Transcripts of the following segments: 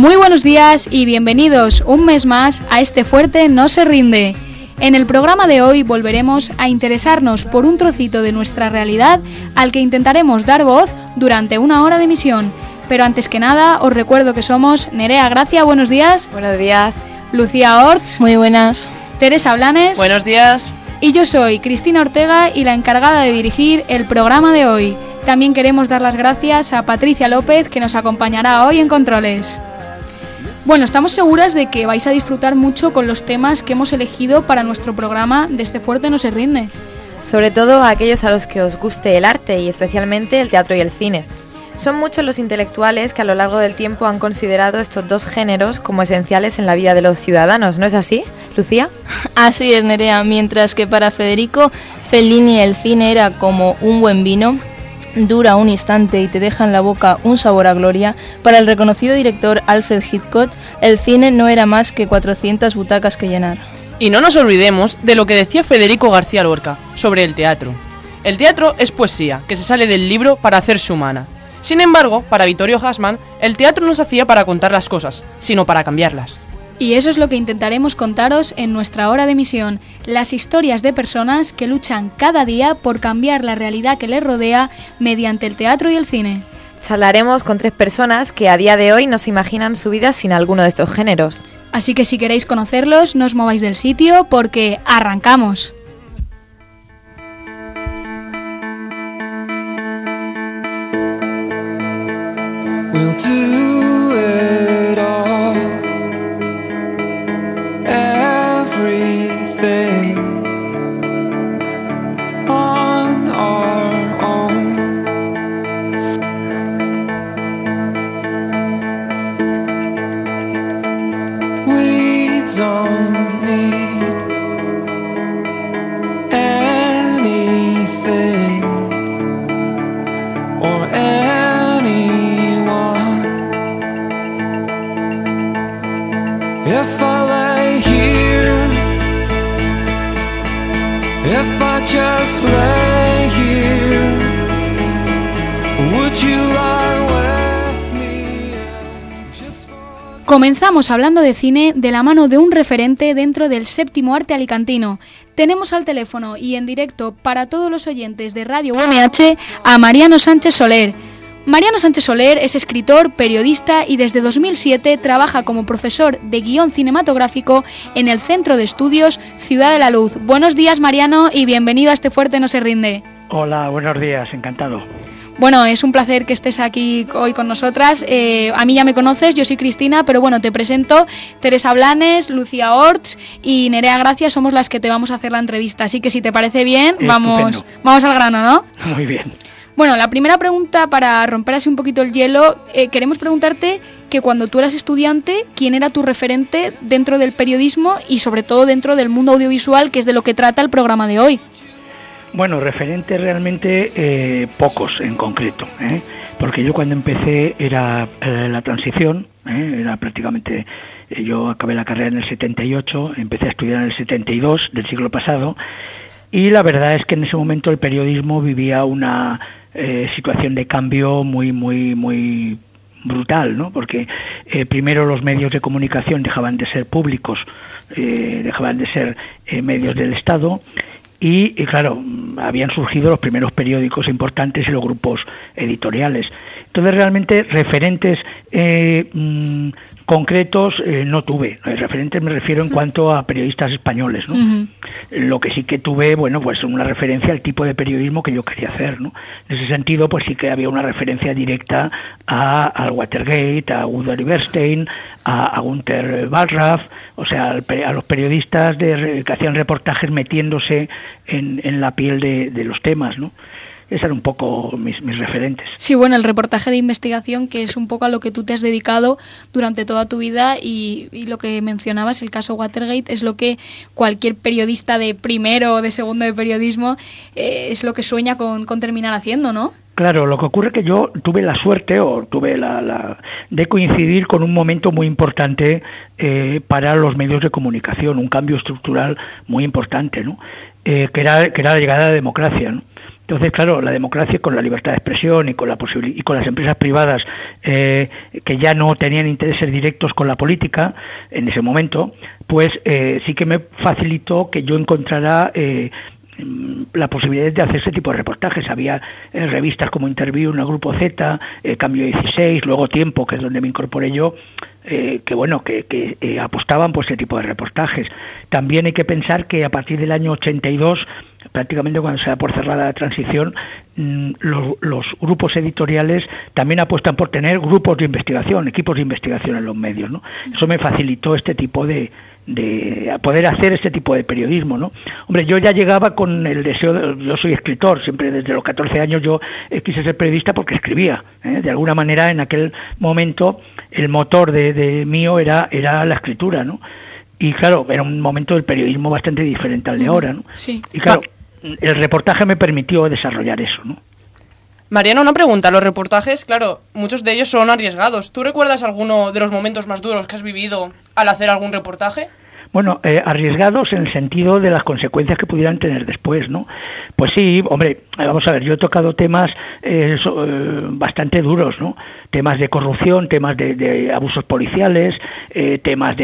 Muy buenos días y bienvenidos un mes más a Este Fuerte No Se Rinde. En el programa de hoy volveremos a interesarnos por un trocito de nuestra realidad al que intentaremos dar voz durante una hora de emisión. Pero antes que nada, os recuerdo que somos Nerea Gracia, buenos días. Buenos días. Lucía Orts. Muy buenas. Teresa Blanes. Buenos días. Y yo soy Cristina Ortega y la encargada de dirigir el programa de hoy. También queremos dar las gracias a Patricia López, que nos acompañará hoy en Controles. Bueno, estamos seguras de que vais a disfrutar mucho con los temas que hemos elegido para nuestro programa de Este Fuerte No Se Rinde. Sobre todo a aquellos a los que os guste el arte y especialmente el teatro y el cine. Son muchos los intelectuales que a lo largo del tiempo han considerado estos dos géneros como esenciales en la vida de los ciudadanos, ¿no es así, Lucía? Así es, Nerea. Mientras que para Federico Fellini el cine era como un buen vino, dura un instante y te deja en la boca un sabor a gloria, para el reconocido director Alfred Hitchcock, el cine no era más que 400 butacas que llenar. Y no nos olvidemos de lo que decía Federico García Lorca sobre el teatro. El teatro es poesía, que se sale del libro para hacerse humana. Sin embargo, para Vittorio Gassman, el teatro no se hacía para contar las cosas, sino para cambiarlas. Y eso es lo que intentaremos contaros en nuestra hora de emisión, las historias de personas que luchan cada día por cambiar la realidad que les rodea mediante el teatro y el cine. Charlaremos con 3 personas que a día de hoy no se imaginan su vida sin alguno de estos géneros. Así que si queréis conocerlos, no os mováis del sitio porque ¡arrancamos! We'll do it all, everything on our own. We don't need anything or if I lay here, if I just lay here, would you lie with me? Comenzamos hablando de cine de la mano de un referente dentro del séptimo arte alicantino. Tenemos al teléfono y en directo para todos los oyentes de Radio UMH a Mariano Sánchez Soler. Mariano Sánchez Soler es escritor, periodista y desde 2007 trabaja como profesor de guión cinematográfico en el Centro de Estudios Ciudad de la Luz. Buenos días, Mariano, y bienvenido a Este Fuerte No Se Rinde. Hola, buenos días, encantado. Bueno, es un placer que estés aquí hoy con nosotras. A mí ya me conoces, yo soy Cristina, pero bueno, te presento Teresa Blanes, Lucía Orts y Nerea Gracia, somos las que te vamos a hacer la entrevista. Así que si te parece bien, vamos al grano, ¿no? Muy bien. Bueno, la primera pregunta para romper así un poquito el hielo, queremos preguntarte que cuando tú eras estudiante, ¿quién era tu referente dentro del periodismo y sobre todo dentro del mundo audiovisual, que es de lo que trata el programa de hoy? Bueno, referentes realmente pocos en concreto, porque yo cuando empecé era la transición, era prácticamente, yo acabé la carrera en el 78, empecé a estudiar en el 72 del siglo pasado, y la verdad es que en ese momento el periodismo vivía una situación de cambio muy brutal, ¿no? Porque primero los medios de comunicación dejaban de ser públicos, dejaban de ser medios del Estado y claro, habían surgido los primeros periódicos importantes y los grupos editoriales. Entonces realmente referentes concretos no tuve. Referentes me refiero en cuanto a periodistas españoles, ¿no? Uh-huh. Lo que sí que tuve, bueno, pues una referencia al tipo de periodismo que yo quería hacer, ¿no? En ese sentido, pues sí que había una referencia directa al Watergate, a Woodrow Bernstein, a Gunther Wallraff, o sea, a los periodistas que hacían reportajes metiéndose en la piel de los temas, ¿no? Esos eran un poco mis referentes. Sí, bueno, el reportaje de investigación, que es un poco a lo que tú te has dedicado durante toda tu vida y lo que mencionabas, el caso Watergate, es lo que cualquier periodista de primero o de segundo de periodismo es lo que sueña con terminar haciendo, ¿no? Claro, lo que ocurre es que yo tuve la suerte de coincidir con un momento muy importante para los medios de comunicación, un cambio estructural muy importante, ¿no? que era la llegada de la democracia, ¿no? Entonces, claro, la democracia con la libertad de expresión y con las empresas privadas que ya no tenían intereses directos con la política en ese momento, pues sí que me facilitó que yo encontrara la posibilidad de hacer ese tipo de reportajes. Había revistas como Interview, el Grupo Z, Cambio 16, luego Tiempo, que es donde me incorporé yo, que apostaban por ese tipo de reportajes. También hay que pensar que a partir del año 82, prácticamente cuando se da por cerrada la transición, los grupos editoriales también apuestan por tener grupos de investigación, equipos de investigación en los medios, ¿no? Eso me facilitó este tipo de poder hacer este tipo de periodismo, ¿no? Hombre, yo ya llegaba con el deseo, yo soy escritor, siempre desde los 14 años yo quise ser periodista porque escribía, de alguna manera en aquel momento el motor de mío era la escritura, ¿no? Y claro, era un momento del periodismo bastante diferente al de ahora, ¿no? Sí. Y claro, el reportaje me permitió desarrollar eso, ¿no? Mariano, una pregunta. Los reportajes, claro, muchos de ellos son arriesgados. ¿Tú recuerdas alguno de los momentos más duros que has vivido al hacer algún reportaje? Bueno, arriesgados en el sentido de las consecuencias que pudieran tener después, ¿no? Pues sí, hombre, vamos a ver, yo he tocado temas bastante duros, ¿no? Temas de corrupción, temas de abusos policiales, temas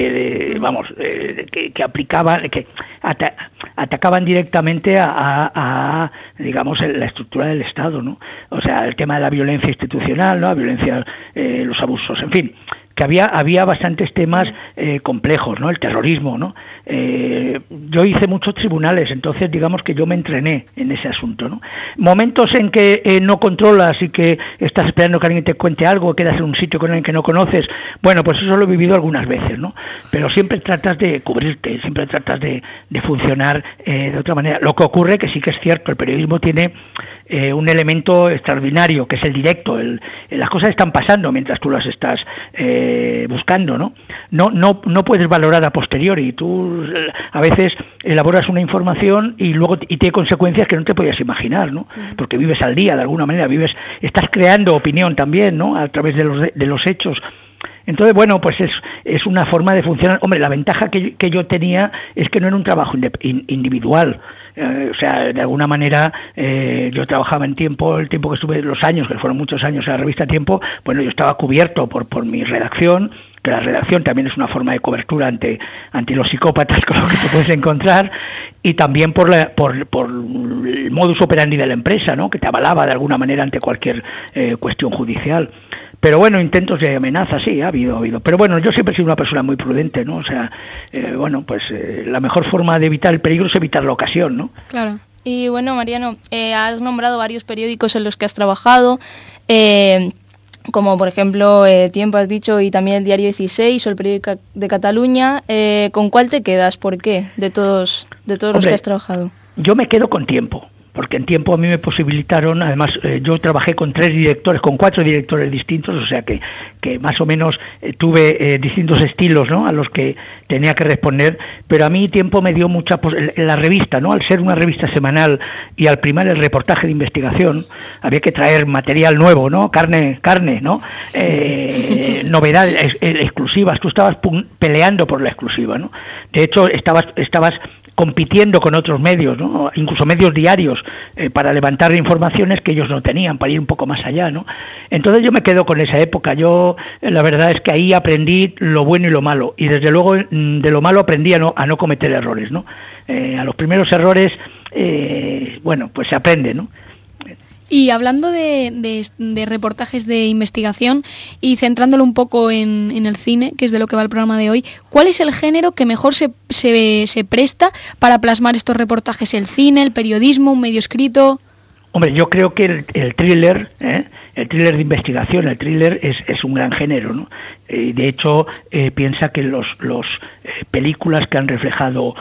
que aplicaban, que atacaban directamente a digamos, la estructura del Estado, ¿no? O sea, el tema de la violencia institucional, ¿no? La violencia, los abusos, en fin, que había bastantes temas complejos, ¿no? El terrorismo, ¿no? Yo hice muchos tribunales, entonces digamos que yo me entrené en ese asunto, ¿no? Momentos en que no controlas y que estás esperando que alguien te cuente algo, quedas en un sitio con alguien que no conoces, bueno, pues eso lo he vivido algunas veces, ¿no? Pero siempre tratas de cubrirte, siempre tratas de funcionar de otra manera. Lo que ocurre que sí que es cierto, el periodismo tiene un elemento extraordinario, que es el directo. Las cosas están pasando mientras tú las estás buscando, ¿no? No puedes valorar a posteriori. Tú a veces elaboras una información y luego tiene consecuencias que no te podías imaginar, ¿no? Porque vives al día, de alguna manera, estás creando opinión también, ¿no? A través de los hechos. Entonces, bueno, pues es una forma de funcionar. Hombre, la ventaja que yo tenía es que no era un trabajo individual. O sea, de alguna manera yo trabajaba el tiempo que estuve, los años, que fueron muchos años en la revista Tiempo, bueno, yo estaba cubierto por mi redacción, que la redacción también es una forma de cobertura ante los psicópatas con los que te puedes encontrar, y también por el modus operandi de la empresa, ¿no? Que te avalaba de alguna manera ante cualquier cuestión judicial. Pero bueno, intentos de amenaza, sí, ha habido. Pero bueno, yo siempre he sido una persona muy prudente, ¿no? O sea, la mejor forma de evitar el peligro es evitar la ocasión, ¿no? Claro. Y bueno, Mariano, has nombrado varios periódicos en los que has trabajado, como por ejemplo Tiempo, has dicho, y también el Diario 16 o el Periódico de Cataluña. ¿Con cuál te quedas? ¿Por qué? De todos los que has trabajado. Yo me quedo con Tiempo. Porque en Tiempo a mí me posibilitaron, además yo trabajé con 4 directores distintos, o sea que más o menos tuve distintos estilos, ¿no? A los que tenía que responder, pero a mí Tiempo me dio mucha la revista, ¿no? Al ser una revista semanal y al primar el reportaje de investigación, había que traer material nuevo, ¿no? Carne, ¿no? Novedades exclusivas. Tú estabas peleando por la exclusiva, ¿no? De hecho, estabas compitiendo con otros medios, ¿no? Incluso medios diarios, para levantar informaciones que ellos no tenían, para ir un poco más allá, ¿no? Entonces yo me quedo con esa época. Yo, la verdad es que ahí aprendí lo bueno y lo malo, y desde luego de lo malo aprendí a no cometer errores, ¿no? A los primeros errores, bueno, pues se aprende, ¿no? Y hablando de reportajes de investigación y centrándolo un poco en el cine, que es de lo que va el programa de hoy, ¿cuál es el género que mejor se presta para plasmar estos reportajes? ¿El cine, el periodismo, un medio escrito? Hombre, yo creo que el thriller, el thriller de investigación, el thriller es un gran género, ¿no? De hecho, piensa que los películas que han reflejado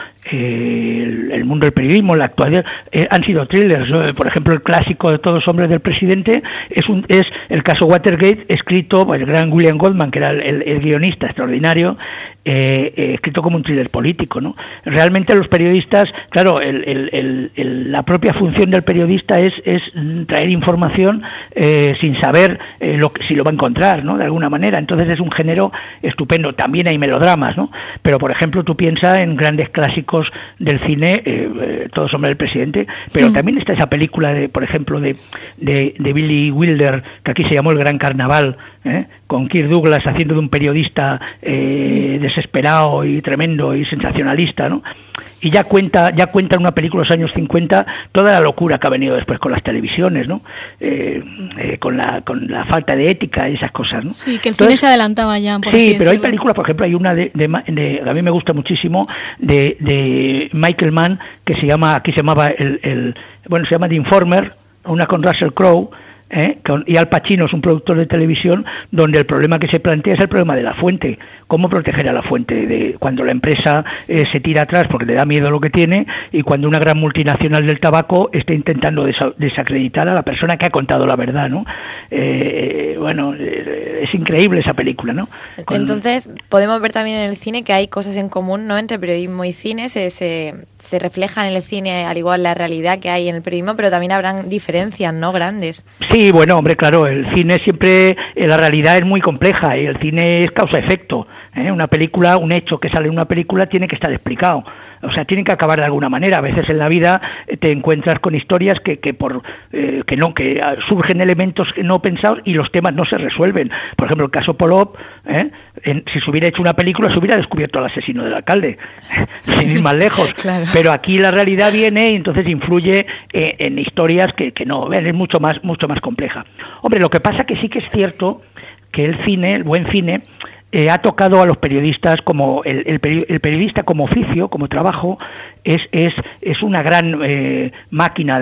el mundo del periodismo, la actualidad, han sido thrillers, ¿no? Por ejemplo, el clásico de Todos hombres del presidente es el caso Watergate, escrito por el gran William Goldman, que era el guionista extraordinario, escrito como un thriller político, ¿no? Realmente los periodistas, claro, la propia función del periodista es traer información sin saber si lo va a encontrar, ¿no? De alguna manera. Entonces es un género estupendo. También hay melodramas, ¿no? Pero, por ejemplo, tú piensas en grandes clásicos del cine, Todo sobre el presidente, pero también está esa película, por ejemplo, de Billy Wilder, que aquí se llamó El Gran Carnaval, con Kirk Douglas haciendo de un periodista desesperado y tremendo y sensacionalista, ¿no? Y ya cuenta en una película de los años 50 toda la locura que ha venido después con las televisiones, ¿no? Con la falta de ética y esas cosas, ¿no? Sí, que el cine se adelantaba ya, por así Sí, pero hay decirlo. películas, por ejemplo, hay una a mí me gusta muchísimo, de Michael Mann, que se llama The Informer, una con Russell Crowe, y Al Pacino es un productor de televisión, donde el problema que se plantea es el problema de la fuente. ¿Cómo proteger a la fuente cuando la empresa se tira atrás porque le da miedo lo que tiene, y cuando una gran multinacional del tabaco está intentando desacreditar a la persona que ha contado la verdad, ¿no? Es increíble esa película, ¿no? Entonces, podemos ver también en el cine que hay cosas en común, ¿no? Entre periodismo y cine, se refleja en el cine al igual la realidad que hay en el periodismo, pero también habrán diferencias, ¿no? Grandes. Sí, bueno, hombre, claro, el cine siempre, la realidad es muy compleja y el cine es causa-efecto. Una película, un hecho que sale en una película tiene que estar explicado. O sea, tienen que acabar de alguna manera. A veces en la vida te encuentras con historias que surgen elementos no pensados y los temas no se resuelven. Por ejemplo, el caso Polop, si se hubiera hecho una película se hubiera descubierto al asesino del alcalde, sin ir más lejos. Claro. Pero aquí la realidad viene y entonces influye en historias que no, es mucho más compleja. Hombre, lo que pasa que sí que es cierto que el cine, el buen cine, ha tocado a los periodistas como el periodista como oficio, como trabajo, es una gran máquina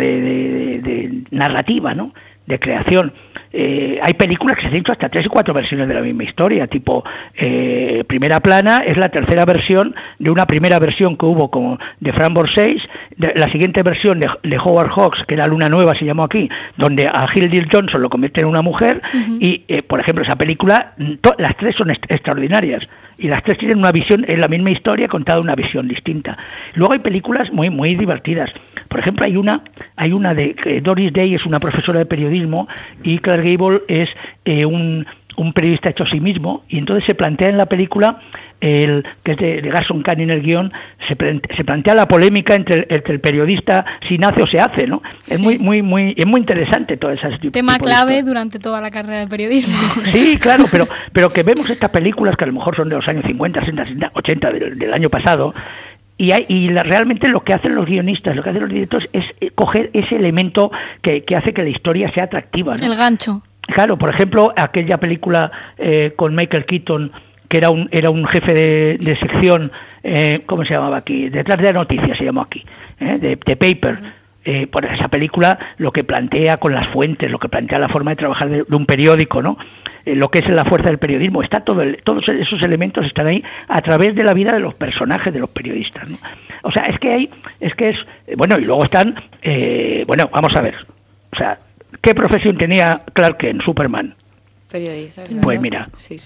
de narrativa, ¿no? De creación. Hay películas que se han hecho hasta 3 y 4 versiones de la misma historia, tipo Primera Plana es la tercera versión de una primera versión que hubo de Fran Borseis, la siguiente versión de Howard Hawks, que era Luna Nueva, se llamó aquí, donde a Hildur Johnson lo convierte en una mujer, y por ejemplo esa película, las tres son extraordinarias, y las tres tienen una visión, en la misma historia contada una visión distinta. Luego hay películas muy muy divertidas. Por ejemplo, hay una de Doris Day, es una profesora de periodismo, y Clark Gable es un periodista hecho a sí mismo, y entonces se plantea en la película, que es de Garson Kanin en el guión, se plantea la polémica entre el periodista, si nace o se hace, ¿no? Es muy interesante todo ese tipo. Tema clave durante toda la carrera de periodismo. Sí, claro, pero que vemos estas películas que a lo mejor son de los años 50, 60, 70, 80 del año pasado, realmente lo que hacen los guionistas, lo que hacen los directores es coger ese elemento que hace que la historia sea atractiva, ¿no? El gancho. Claro, por ejemplo, aquella película con Michael Keaton, que era un jefe de sección, ¿cómo se llamaba aquí? Detrás de la noticia se llamó aquí, de Paper. Por esa película lo que plantea con las fuentes, lo que plantea la forma de trabajar de un periódico, ¿no? Lo que es la fuerza del periodismo, todos esos elementos están ahí a través de la vida de los personajes de los periodistas, ¿no? O sea, bueno, y luego están, vamos a ver, o sea, ¿qué profesión tenía Clark Kent, Superman? Periodista. Claro. Pues mira. Sí.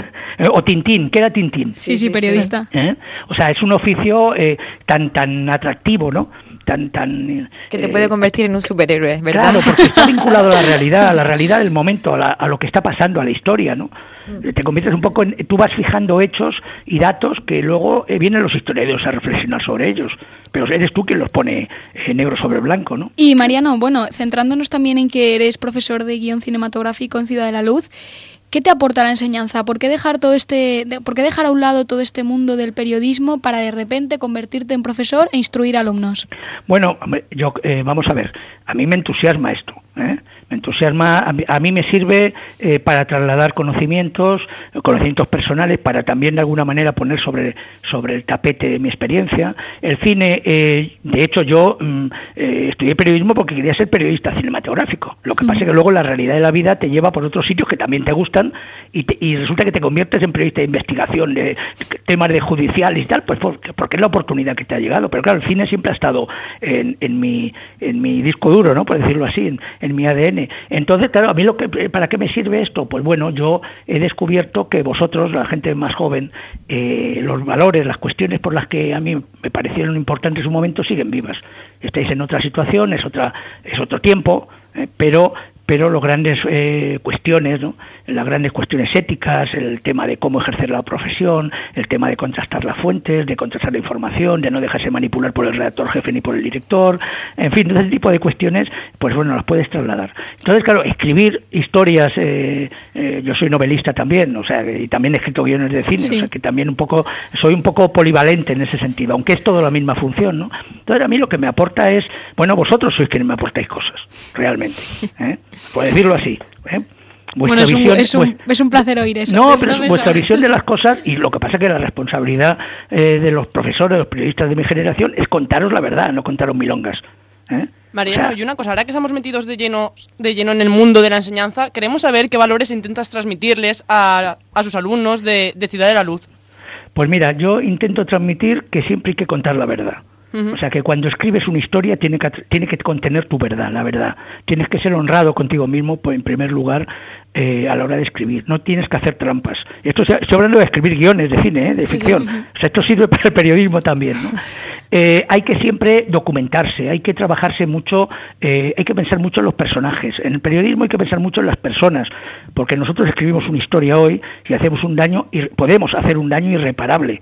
O Tintín, ¿qué era Tintín? Sí, periodista. O sea, es un oficio tan atractivo, ¿no? Que te puede convertir en un superhéroe, ¿verdad? Claro, porque está vinculado a la realidad del momento, a lo que está pasando, a la historia, ¿no? Te conviertes un poco tú vas fijando hechos y datos que luego vienen los historiadores a reflexionar sobre ellos, pero eres tú quien los pone negro sobre blanco, ¿no? Y Mariano, bueno, centrándonos también en que eres profesor de guión cinematográfico en Ciudad de la Luz, ¿qué te aporta la enseñanza? ¿Por qué dejar a un lado todo este mundo del periodismo para de repente convertirte en profesor e instruir alumnos? Bueno, vamos a ver, a mí me entusiasma esto, me entusiasma, a mí me sirve para trasladar conocimientos personales, para también de alguna manera poner sobre el tapete mi experiencia. El cine, de hecho yo estudié periodismo porque quería ser periodista cinematográfico. Lo que pasa es que luego la realidad de la vida te lleva por otros sitios que también te gustan y resulta que te conviertes en periodista de investigación, de temas de judicial y tal, pues porque es la oportunidad que te ha llegado. Pero claro, el cine siempre ha estado en mi disco duro, ¿no? Por decirlo así, en mi ADN. Entonces, claro, a mí ¿para qué me sirve esto? Pues bueno, yo he descubierto que vosotros, la gente más joven, los valores, las cuestiones por las que a mí me parecieron importantes en su momento siguen vivas. Estáis en otra situación, es otro tiempo, pero pero las grandes cuestiones, ¿no? Las grandes cuestiones éticas, el tema de cómo ejercer la profesión, el tema de contrastar las fuentes, de contrastar la información, de no dejarse manipular por el redactor jefe ni por el director, en fin, ese tipo de cuestiones, pues bueno, las puedes trasladar. Entonces, claro, escribir historias, yo soy novelista también, o sea, y también he escrito guiones de cine, Sí. o sea, que también soy un poco polivalente en ese sentido, aunque es todo la misma función, ¿no? Entonces, a mí lo que me aporta es, bueno, vosotros sois quienes me aportáis cosas, realmente, por decirlo así, Bueno, es un placer oír eso. No, Eso pero me vuestra sabe. visión de las cosas, y lo que pasa es que la responsabilidad de los profesores, de los periodistas de mi generación, es contaros la verdad, no contaros milongas. Mariano, O sea, y una cosa, ahora que estamos metidos de lleno en el mundo de la enseñanza, queremos saber qué valores intentas transmitirles a sus alumnos de Ciudad de la Luz. pues mira, yo intento transmitir que siempre hay que contar la verdad. Ujú. O sea, que cuando escribes una historia tiene que contener tu verdad, la verdad. Tienes que ser honrado contigo mismo, pues, en primer lugar, a la hora de escribir. No tienes que hacer trampas. Estoy hablando de escribir guiones de cine, de ficción. sí. O sea, esto sirve para el periodismo también, ¿no? Hay que siempre documentarse, hay que trabajarse mucho, hay que pensar mucho en los personajes. En el periodismo hay que pensar mucho en las personas, porque nosotros escribimos una historia hoy y hacemos un daño, y podemos hacer un daño irreparable.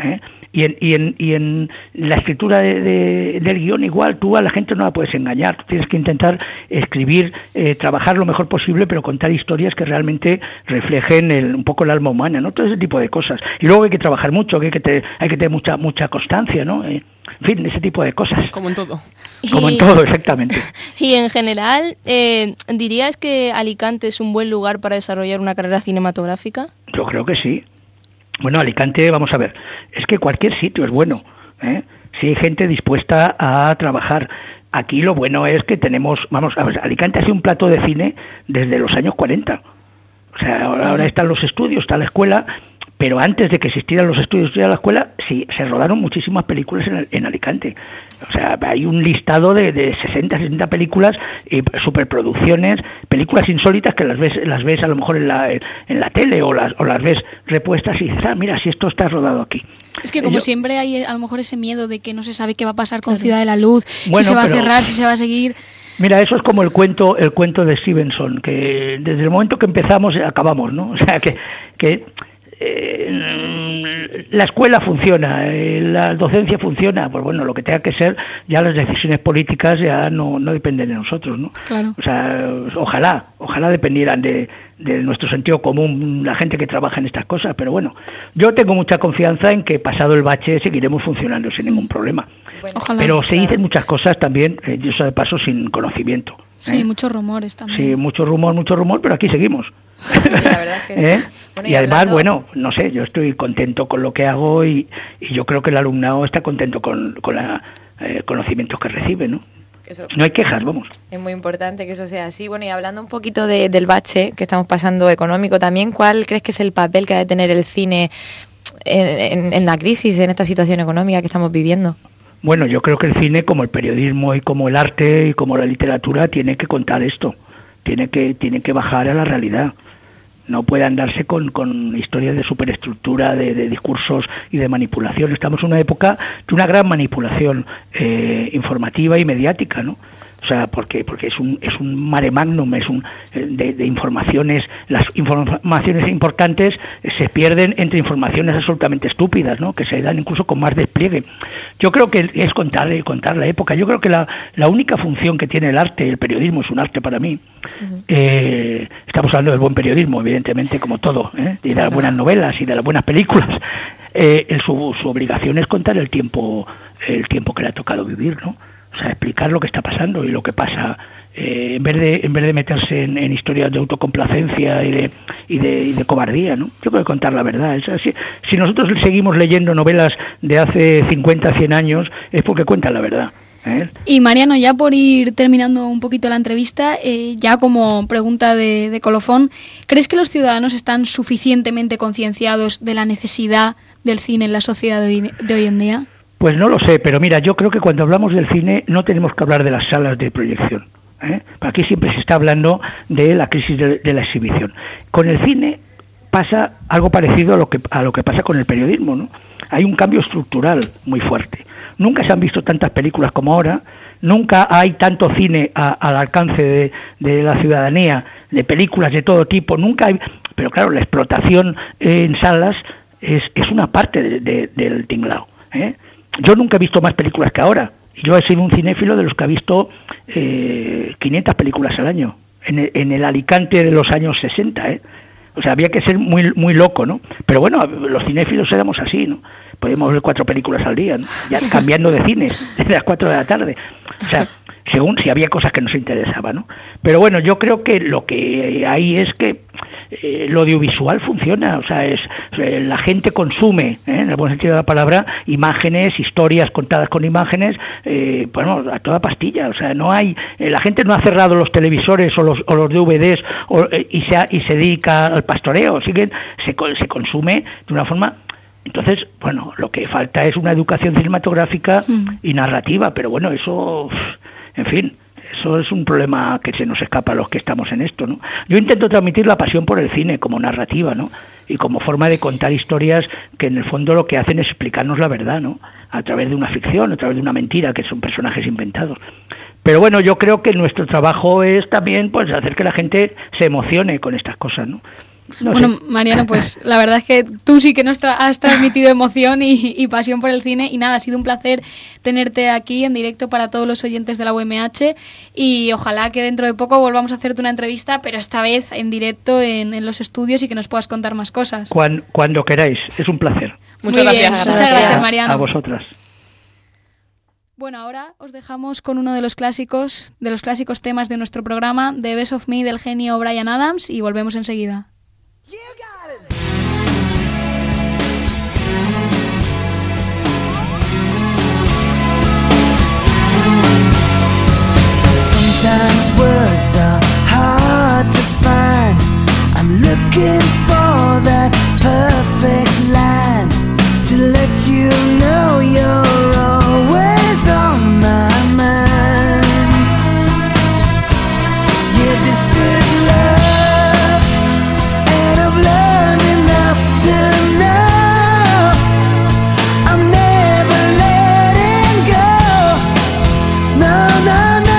Y en la escritura del guión igual, tú a la gente no la puedes engañar, tú tienes que intentar escribir, trabajar lo mejor posible, pero contar historias que realmente reflejen un poco el alma humana, ¿no? Todo ese tipo de cosas. Y luego hay que trabajar mucho, hay que tener mucha constancia, ¿no? En fin, ese tipo de cosas. Como en todo. Como en todo, exactamente. Y en general, ¿dirías que Alicante es un buen lugar para desarrollar una carrera cinematográfica? Yo creo que sí. Bueno, Alicante, vamos a ver, es que cualquier sitio es bueno, si hay gente dispuesta a trabajar. Aquí lo bueno es que tenemos, vamos a ver, Alicante ha sido un plato de cine desde los años 40. O sea, ahora están los estudios, está la escuela, pero antes de que existieran los estudios y la escuela, sí, se rodaron muchísimas películas en Alicante. O sea, hay un listado de 60, 60 películas, superproducciones, películas insólitas que las ves a lo mejor en la tele o las ves repuestas y dices, mira, si esto está rodado aquí. Es que como siempre hay a lo mejor ese miedo de que no se sabe qué va a pasar con Ciudad de la Luz, Bueno, si se va a pero- cerrar, si se va a seguir. Mira, eso es como el cuento de Stevenson, que desde el momento que empezamos acabamos, ¿no? O sea, que la escuela funciona, la docencia funciona, pues bueno, lo que tenga que ser, ya las decisiones políticas ya no dependen de nosotros, ¿no? Claro. O sea, ojalá dependieran de nuestro sentido común, la gente que trabaja en estas cosas, pero bueno, yo tengo mucha confianza en que pasado el bache seguiremos funcionando sin ningún problema. Ojalá. Pero se dicen muchas cosas también, yo de paso, sin conocimiento. Sí, muchos rumores también. Sí, mucho rumor, pero aquí seguimos. Sí, la verdad es que sí. Bueno, y además, hablando- bueno, no sé, yo estoy contento con lo que hago y yo creo que el alumnado está contento con los conocimientos que recibe, ¿no? Eso No hay quejas, vamos. es muy importante que eso sea así. Bueno, y hablando un poquito del bache que estamos pasando económico también, ¿cuál crees que es el papel que ha de tener el cine en la crisis, en esta situación económica que estamos viviendo? Bueno, yo creo que el cine, como el periodismo y como el arte y como la literatura, tiene que contar esto, tiene que bajar a la realidad. No puede andarse con historias de superestructura, de discursos y de manipulación. Estamos en una época de una gran manipulación informativa y mediática, ¿no? O sea, porque es un mare magnum, de informaciones. Las informaciones importantes se pierden entre informaciones absolutamente estúpidas, ¿no? Que se dan incluso con más despliegue. Yo creo que es contar la época. Yo creo que la única función que tiene el arte, el periodismo es un arte para mí. Estamos hablando del buen periodismo, evidentemente, como todo, y de las buenas novelas y de las buenas películas. Su obligación es contar el tiempo que le ha tocado vivir, ¿no? O sea, explicar lo que está pasando y lo que pasa, en vez de meterse en historias de autocomplacencia y de cobardía, ¿no? Yo creo que contar la verdad. Es así. Si nosotros seguimos leyendo novelas de hace 50, 100 años, es porque cuentan la verdad. Y Mariano, ya por ir terminando un poquito la entrevista, ya como pregunta de colofón, ¿crees que los ciudadanos están suficientemente concienciados de la necesidad del cine en la sociedad de hoy en día? Pues no lo sé, pero mira, yo creo que cuando hablamos del cine no tenemos que hablar de las salas de proyección. Aquí siempre se está hablando de la crisis de la exhibición. Con el cine pasa algo parecido a lo que pasa con el periodismo, ¿no? Hay un cambio estructural muy fuerte. Nunca se han visto tantas películas como ahora, nunca hay tanto cine al alcance de la ciudadanía, de películas de todo tipo, nunca hay, pero claro, la explotación en salas es una parte del tinglao, ¿eh? Yo nunca he visto más películas que ahora. Yo he sido un cinéfilo de los que ha visto 500 películas al año, en el Alicante de los años 60, ¿eh? O sea, había que ser muy, muy loco, ¿no? Pero bueno, los cinéfilos éramos así, ¿no? Podíamos ver 4 películas al día, ¿no? Ya cambiando de cines desde las 4 de la tarde. O sea, según si había cosas que nos interesaban, ¿no? Pero bueno, yo creo que lo que hay es que lo audiovisual funciona, o sea, la gente consume, en el buen sentido de la palabra, imágenes, historias contadas con imágenes, bueno, a toda pastilla, o sea, no hay, la gente no ha cerrado los televisores o los DVDs y se dedica al pastoreo, se consume de una forma. Entonces, bueno, lo que falta es una educación cinematográfica y narrativa, pero bueno, eso, en fin, eso es un problema que se nos escapa a los que estamos en esto, ¿no? Yo intento transmitir la pasión por el cine como narrativa, ¿no? Y como forma de contar historias que en el fondo lo que hacen es explicarnos la verdad, ¿no? A través de una ficción, a través de una mentira, que son personajes inventados. Pero bueno, yo creo que nuestro trabajo es también, pues, hacer que la gente se emocione con estas cosas, ¿no? Bueno, Mariano, pues la verdad es que tú sí que nos has transmitido emoción y pasión por el cine, y nada, ha sido un placer tenerte aquí en directo para todos los oyentes de la UMH, y ojalá que dentro de poco volvamos a hacerte una entrevista, pero esta vez en directo en los estudios, y que nos puedas contar más cosas. Cuando queráis, es un placer. Muchas gracias. Muchas gracias, Mariano. A vosotras. Bueno, ahora os dejamos con uno de los clásicos temas de nuestro programa, The Best of Me, del genio Bryan Adams, y volvemos enseguida. Sometimes words are hard to find. I'm looking for that perfect line to let you know you're always on my mind. Yeah, this is love, and I've learned enough to know I'm never letting go. No, no, no.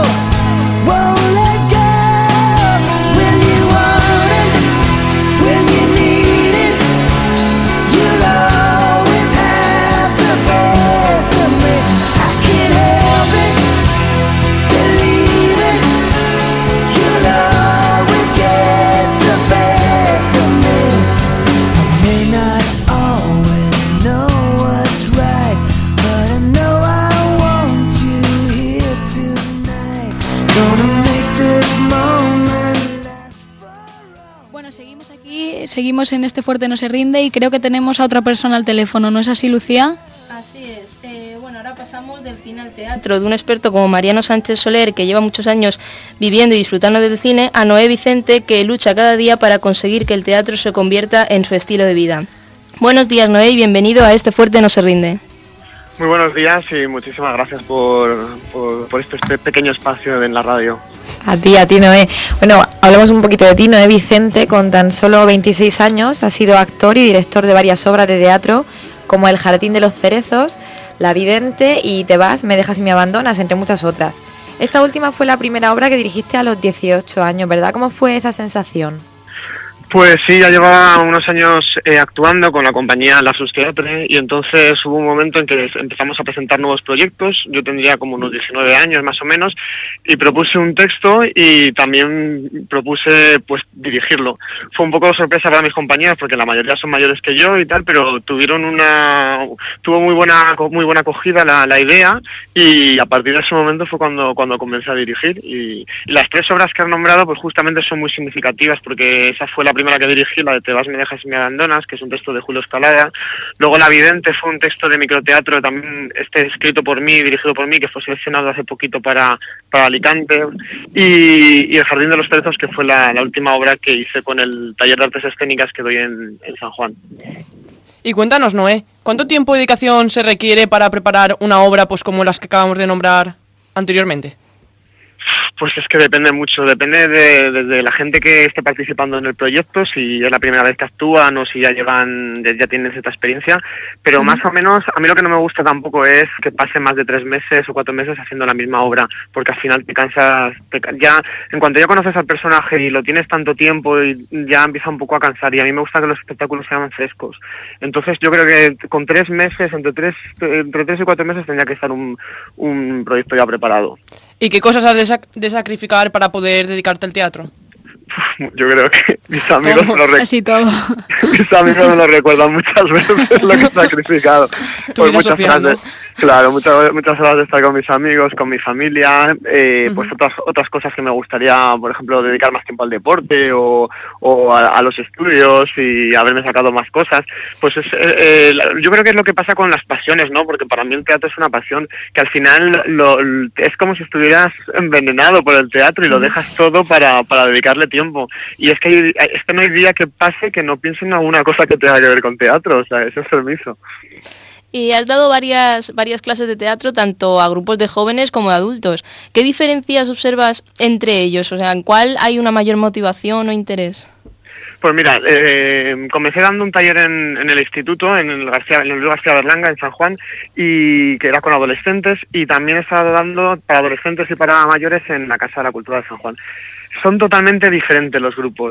Seguimos en este Fuerte no se rinde, y creo que tenemos a otra persona al teléfono, ¿no es así, Lucía? Así es. Bueno, ahora pasamos del cine al teatro, de un experto como Mariano Sánchez Soler, que lleva muchos años viviendo y disfrutando del cine, a Noé Vicente, que lucha cada día para conseguir que el teatro se convierta en su estilo de vida. Buenos días, Noé, y bienvenido a este Fuerte no se rinde. Muy buenos días y muchísimas gracias por este pequeño espacio en la radio. A ti, Noé. Bueno, hablemos un poquito de ti. Noé Vicente, con tan solo 26 años, ha sido actor y director de varias obras de teatro, como El Jardín de los Cerezos, La Vidente y Te vas, me dejas y me abandonas, entre muchas otras. Esta última fue la primera obra que dirigiste a los 18 años, ¿verdad? ¿Cómo fue esa sensación? Pues sí, ya llevaba unos años actuando con la compañía Lapsus Theatre, y entonces hubo un momento en que empezamos a presentar nuevos proyectos. Yo tendría como unos 19 años más o menos, y propuse un texto y también propuse pues dirigirlo. Fue un poco sorpresa para mis compañeros porque la mayoría son mayores que yo y tal, pero tuvo muy buena acogida la idea, y a partir de ese momento fue cuando comencé a dirigir. Y las 3 obras que has nombrado pues justamente son muy significativas, porque esa fue la primera que dirigí, la de Te vas, me dejas y me abandonas, que es un texto de Julio Escalada. Luego La Vidente fue un texto de microteatro, también escrito por mí, dirigido por mí, que fue seleccionado hace poquito para Alicante. Y El Jardín de los Cerezos, que fue la última obra que hice con el taller de artes escénicas que doy en San Juan. Y cuéntanos, Noé, ¿cuánto tiempo de dedicación se requiere para preparar una obra pues como las que acabamos de nombrar anteriormente? Pues es que depende mucho, depende de la gente que esté participando en el proyecto, si es la primera vez que actúan o si ya tienen cierta experiencia, pero más o menos a mí lo que no me gusta tampoco es que pasen más de 3 meses o 4 meses haciendo la misma obra, porque al final te cansas, ya en cuanto ya conoces al personaje y lo tienes tanto tiempo y ya empieza un poco a cansar, y a mí me gusta que los espectáculos sean frescos. Entonces yo creo que con 3 meses, entre 3 y 4 meses tendría que estar un proyecto ya preparado. ¿Y qué cosas has de sacrificar para poder dedicarte al teatro? Yo creo que mis amigos Casi todo. mis amigos me lo recuerdan muchas veces lo que he sacrificado. Tu Pues vida muchas social, horas ¿no? claro, muchas horas de estar con mis amigos, con mi familia, pues otras cosas que me gustaría, por ejemplo, dedicar más tiempo al deporte o a los estudios y haberme sacado más cosas. Pues yo creo que es lo que pasa con las pasiones, ¿no? Porque para mí el teatro es una pasión que al final es como si estuvieras envenenado por el teatro y lo dejas todo para dedicarle tiempo. Y es que no hay día que pase que no piense en alguna cosa que tenga que ver con teatro, o sea, eso es permiso. Y has dado varias clases de teatro, tanto a grupos de jóvenes como de adultos. ¿Qué diferencias observas entre ellos? O sea, ¿en cuál hay una mayor motivación o interés? Pues mira, comencé dando un taller en el instituto, en el Luis García Berlanga, en San Juan, y que era con adolescentes, y también he estado dando para adolescentes y para mayores en la Casa de la Cultura de San Juan. Son totalmente diferentes los grupos.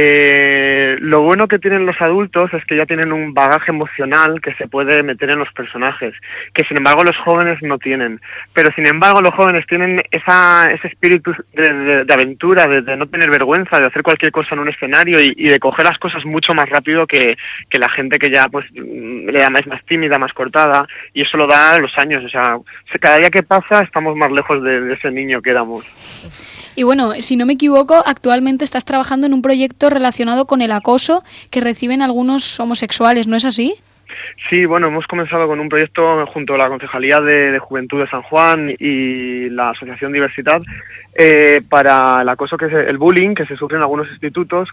Lo bueno que tienen los adultos es que ya tienen un bagaje emocional que se puede meter en los personajes, que sin embargo los jóvenes no tienen. Pero sin embargo los jóvenes tienen ese espíritu de aventura, de no tener vergüenza, de hacer cualquier cosa en un escenario y de coger las cosas mucho más rápido que la gente que ya pues es más tímida, más cortada, y eso lo da los años. O sea, cada día que pasa estamos más lejos de ese niño que éramos. Y bueno, si no me equivoco, actualmente estás trabajando en un proyecto relacionado con el acoso que reciben algunos homosexuales, ¿no es así? Sí, bueno, hemos comenzado con un proyecto junto a la Concejalía de Juventud de San Juan y la Asociación Diversidad para el acoso, que es el bullying que se sufre en algunos institutos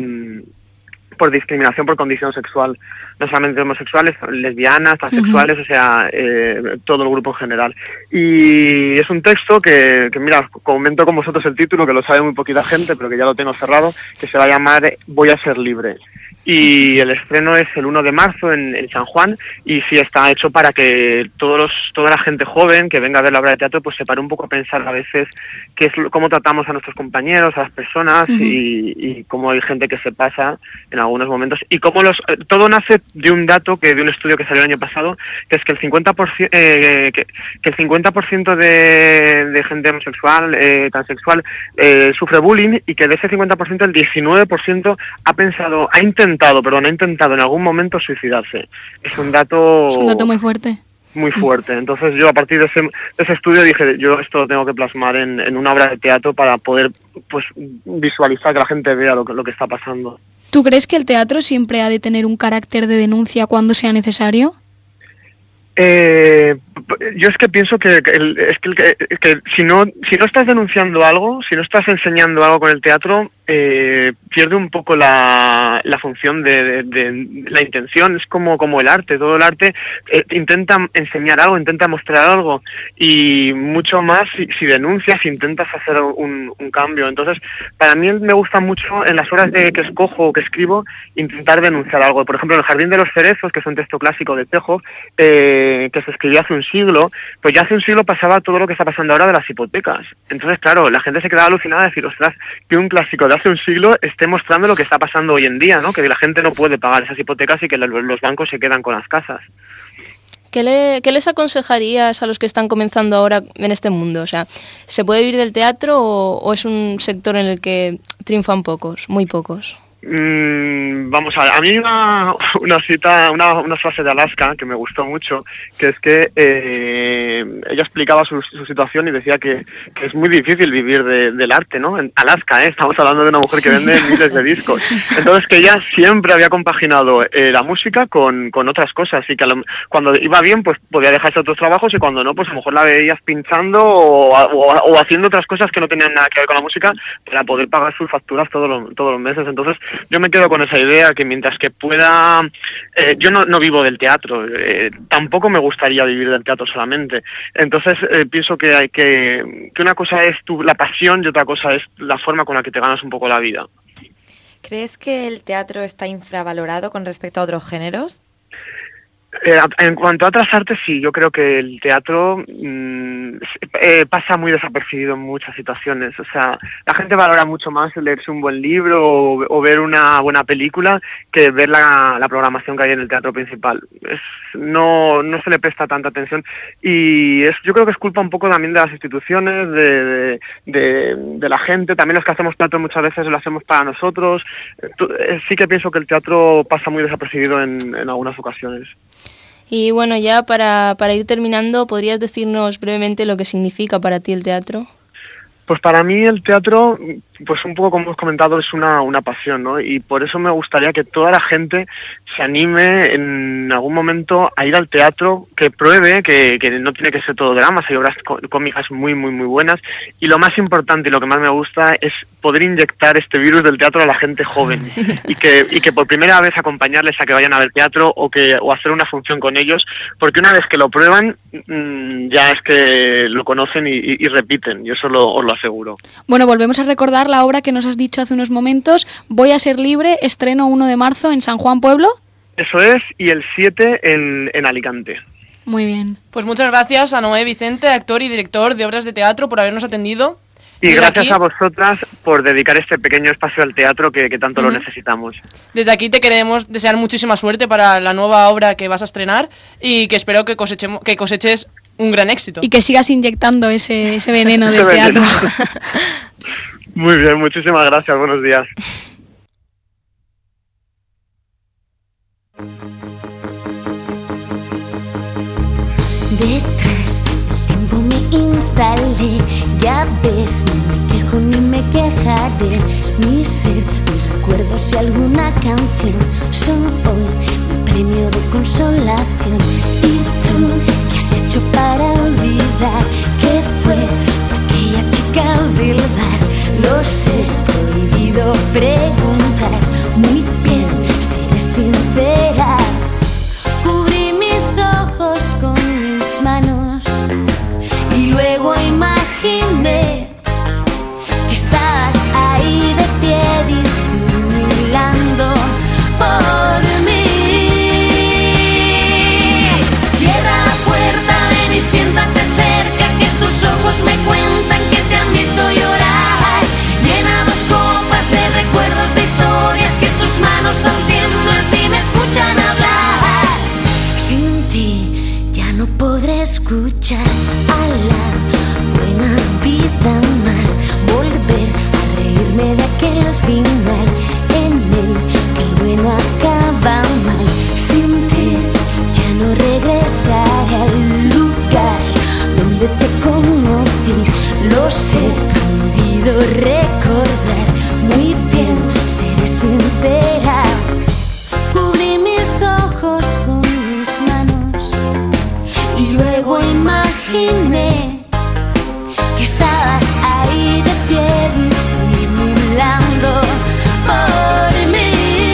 por discriminación por condición sexual, no solamente homosexuales, lesbianas, transexuales, o sea, todo el grupo en general. Y es un texto que mira, comento con vosotros el título, que lo sabe muy poquita gente, pero que ya lo tengo cerrado, que se va a llamar Voy a ser libre. Y el estreno es el 1 de marzo en San Juan, y sí está hecho para que toda la gente joven que venga a ver la obra de teatro pues se pare un poco a pensar a veces cómo tratamos a nuestros compañeros, a las personas, y cómo hay gente que se pasa en algunos momentos, y cómo todo nace de un dato de un estudio que salió el año pasado, que es que el 50% que el 50% de gente homosexual, transexual, sufre bullying, y que de ese 50% el 19% ha intentado en algún momento suicidarse. Es un dato muy fuerte. Muy fuerte. Entonces yo a partir de ese estudio dije, yo esto lo tengo que plasmar en una obra de teatro para poder pues visualizar, que la gente vea lo que está pasando. ¿Tú crees que el teatro siempre ha de tener un carácter de denuncia cuando sea necesario? Yo es que pienso que si no estás denunciando algo, si no estás enseñando algo con el teatro, pierde un poco la función de la intención. Es como el arte. Todo el arte intenta enseñar algo, intenta mostrar algo, y mucho más si denuncias, si intentas hacer un cambio. Entonces, para mí me gusta mucho en las horas que escojo o que escribo intentar denunciar algo. Por ejemplo, en El Jardín de los Cerezos, que es un texto clásico de Chekhov, que se escribió hace un siglo, pues ya hace un siglo pasaba todo lo que está pasando ahora de las hipotecas. Entonces, claro, la gente se quedaba alucinada de decir, ostras, que un clásico de hace un siglo esté mostrando lo que está pasando hoy en día, ¿no? Que la gente no puede pagar esas hipotecas y que los bancos se quedan con las casas. ¿Qué les aconsejarías a los que están comenzando ahora en este mundo? O sea, ¿se puede vivir del teatro o es un sector en el que triunfan pocos, muy pocos? Vamos a ver, a mí una frase de Alaska que me gustó mucho, que es que ella explicaba su situación y decía que es muy difícil vivir del arte, ¿no? En Alaska, estamos hablando de una mujer que vende miles de discos. Entonces que ella siempre había compaginado la música con otras cosas, y que cuando iba bien pues podía dejarse otros trabajos, y cuando no pues a lo mejor la veías pinchando o haciendo otras cosas que no tenían nada que ver con la música para poder pagar sus facturas todos los meses. Entonces yo me quedo con esa idea que mientras que pueda, yo no vivo del teatro, tampoco me gustaría vivir del teatro solamente. Entonces pienso que hay que una cosa es la pasión y otra cosa es la forma con la que te ganas un poco la vida. ¿Crees que el teatro está infravalorado con respecto a otros géneros? En cuanto a otras artes, sí, yo creo que el teatro pasa muy desapercibido en muchas situaciones. O sea, la gente valora mucho más leerse un buen libro o ver una buena película que ver la programación que hay en el teatro principal. No se le presta tanta atención y yo creo que es culpa un poco también de las instituciones, de la gente. También los que hacemos teatro muchas veces lo hacemos para nosotros. Sí que pienso que el teatro pasa muy desapercibido en algunas ocasiones. Y bueno, ya para ir terminando, ¿podrías decirnos brevemente lo que significa para ti el teatro? Pues para mí el teatro, pues un poco como hemos comentado, es una pasión, ¿no? Y por eso me gustaría que toda la gente se anime en algún momento a ir al teatro, que pruebe que no tiene que ser todo drama, hay obras cómicas muy, muy, muy buenas. Y lo más importante y lo que más me gusta es poder inyectar este virus del teatro a la gente joven y que por primera vez acompañarles a que vayan a ver teatro o hacer una función con ellos, porque una vez que lo prueban ya es que lo conocen y repiten, y eso os lo aseguro. Bueno, volvemos a recordar la obra que nos has dicho hace unos momentos, Voy a ser libre, estreno 1 de marzo en San Juan Pueblo. Eso es, y el 7 en Alicante. Muy bien. Pues muchas gracias a Noé Vicente, actor y director de obras de teatro, por habernos atendido. Y gracias a vosotras por dedicar este pequeño espacio al teatro que tanto lo necesitamos. Desde aquí te queremos desear muchísima suerte para la nueva obra que vas a estrenar y que espero que coseches un gran éxito. Y que sigas inyectando ese veneno del teatro. Muy bien, muchísimas gracias, buenos días. Detrás del tiempo me instalé, ya ves, no me quejo ni me quejaré. Mi ser, mis recuerdos y alguna canción son hoy mi premio de consolación. ¿Y tú qué has hecho para olvidar qué fue aquella chica del bar? Lo sé, prohibido preguntar, muy bien, seré sincera. Cubrí mis ojos con mis manos y luego imaginé que estabas ahí de pie disimulando por mí. Cierra la puerta, ven y siéntate cerca, que tus ojos me cuentan que te han visto llorar. Llena 2 copas de recuerdos, de historias, que tus manos aún tiemblan si me escuchan hablar. Sin ti ya no podré escuchar a la buena vida más, volver a reírme de aquel final en el que el bueno acaba mal. Sin ti ya no regresaré al lugar donde te conocí. Lo sé, prohibido recordar, muy bien, seré sincera. Cubrí mis ojos con mis manos y luego imaginé que estabas ahí de pie disimulando por mí.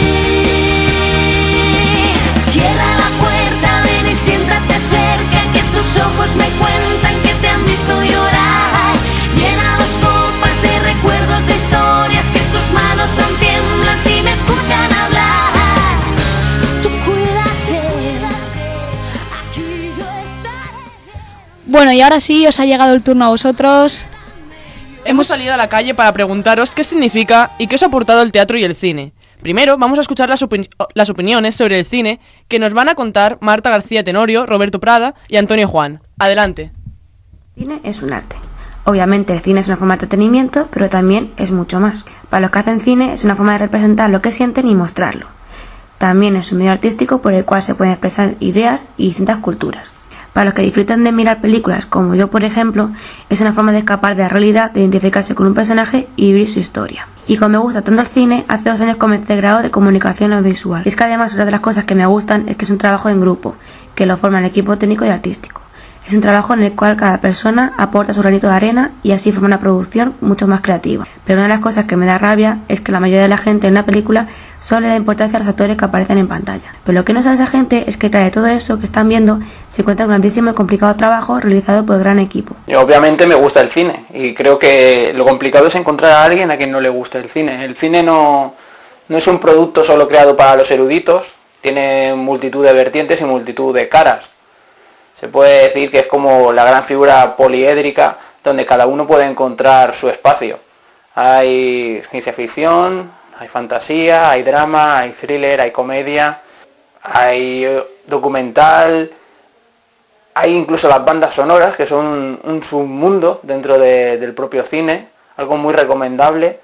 Cierra la puerta, ven y siéntate cerca, que tus ojos me cuentan que te han visto llorar. Llena 2 copas de recuerdos, de historias, que tus manos aún tiemblan si me escuchan hablar. Tú cuídate, aquí yo estaré. Bueno, y ahora sí, os ha llegado el turno a vosotros. Hemos salido a la calle para preguntaros qué significa y qué os ha aportado el teatro y el cine. Primero vamos a escuchar las opiniones sobre el cine que nos van a contar Marta García Tenorio, Roberto Prada y Antonio Juan. Adelante. El cine es un arte. Obviamente el cine es una forma de entretenimiento, pero también es mucho más. Para los que hacen cine es una forma de representar lo que sienten y mostrarlo. También es un medio artístico por el cual se pueden expresar ideas y distintas culturas. Para los que disfrutan de mirar películas, como yo por ejemplo, es una forma de escapar de la realidad, de identificarse con un personaje y vivir su historia. Y como me gusta tanto el cine, hace 2 años comencé el grado de comunicación audiovisual. Y es que además otra de las cosas que me gustan es que es un trabajo en grupo, que lo forman el equipo técnico y artístico. Es un trabajo en el cual cada persona aporta su granito de arena y así forma una producción mucho más creativa. Pero una de las cosas que me da rabia es que la mayoría de la gente en una película solo le da importancia a los actores que aparecen en pantalla. Pero lo que no sabe esa gente es que tras de todo eso que están viendo se encuentra un grandísimo y complicado trabajo realizado por el gran equipo. Y obviamente me gusta el cine y creo que lo complicado es encontrar a alguien a quien no le guste el cine. El cine no es un producto solo creado para los eruditos, tiene multitud de vertientes y multitud de caras. Se puede decir que es como la gran figura poliédrica donde cada uno puede encontrar su espacio. Hay ciencia ficción, hay fantasía, hay drama, hay thriller, hay comedia, hay documental, hay incluso las bandas sonoras que son un submundo dentro del propio cine, algo muy recomendable.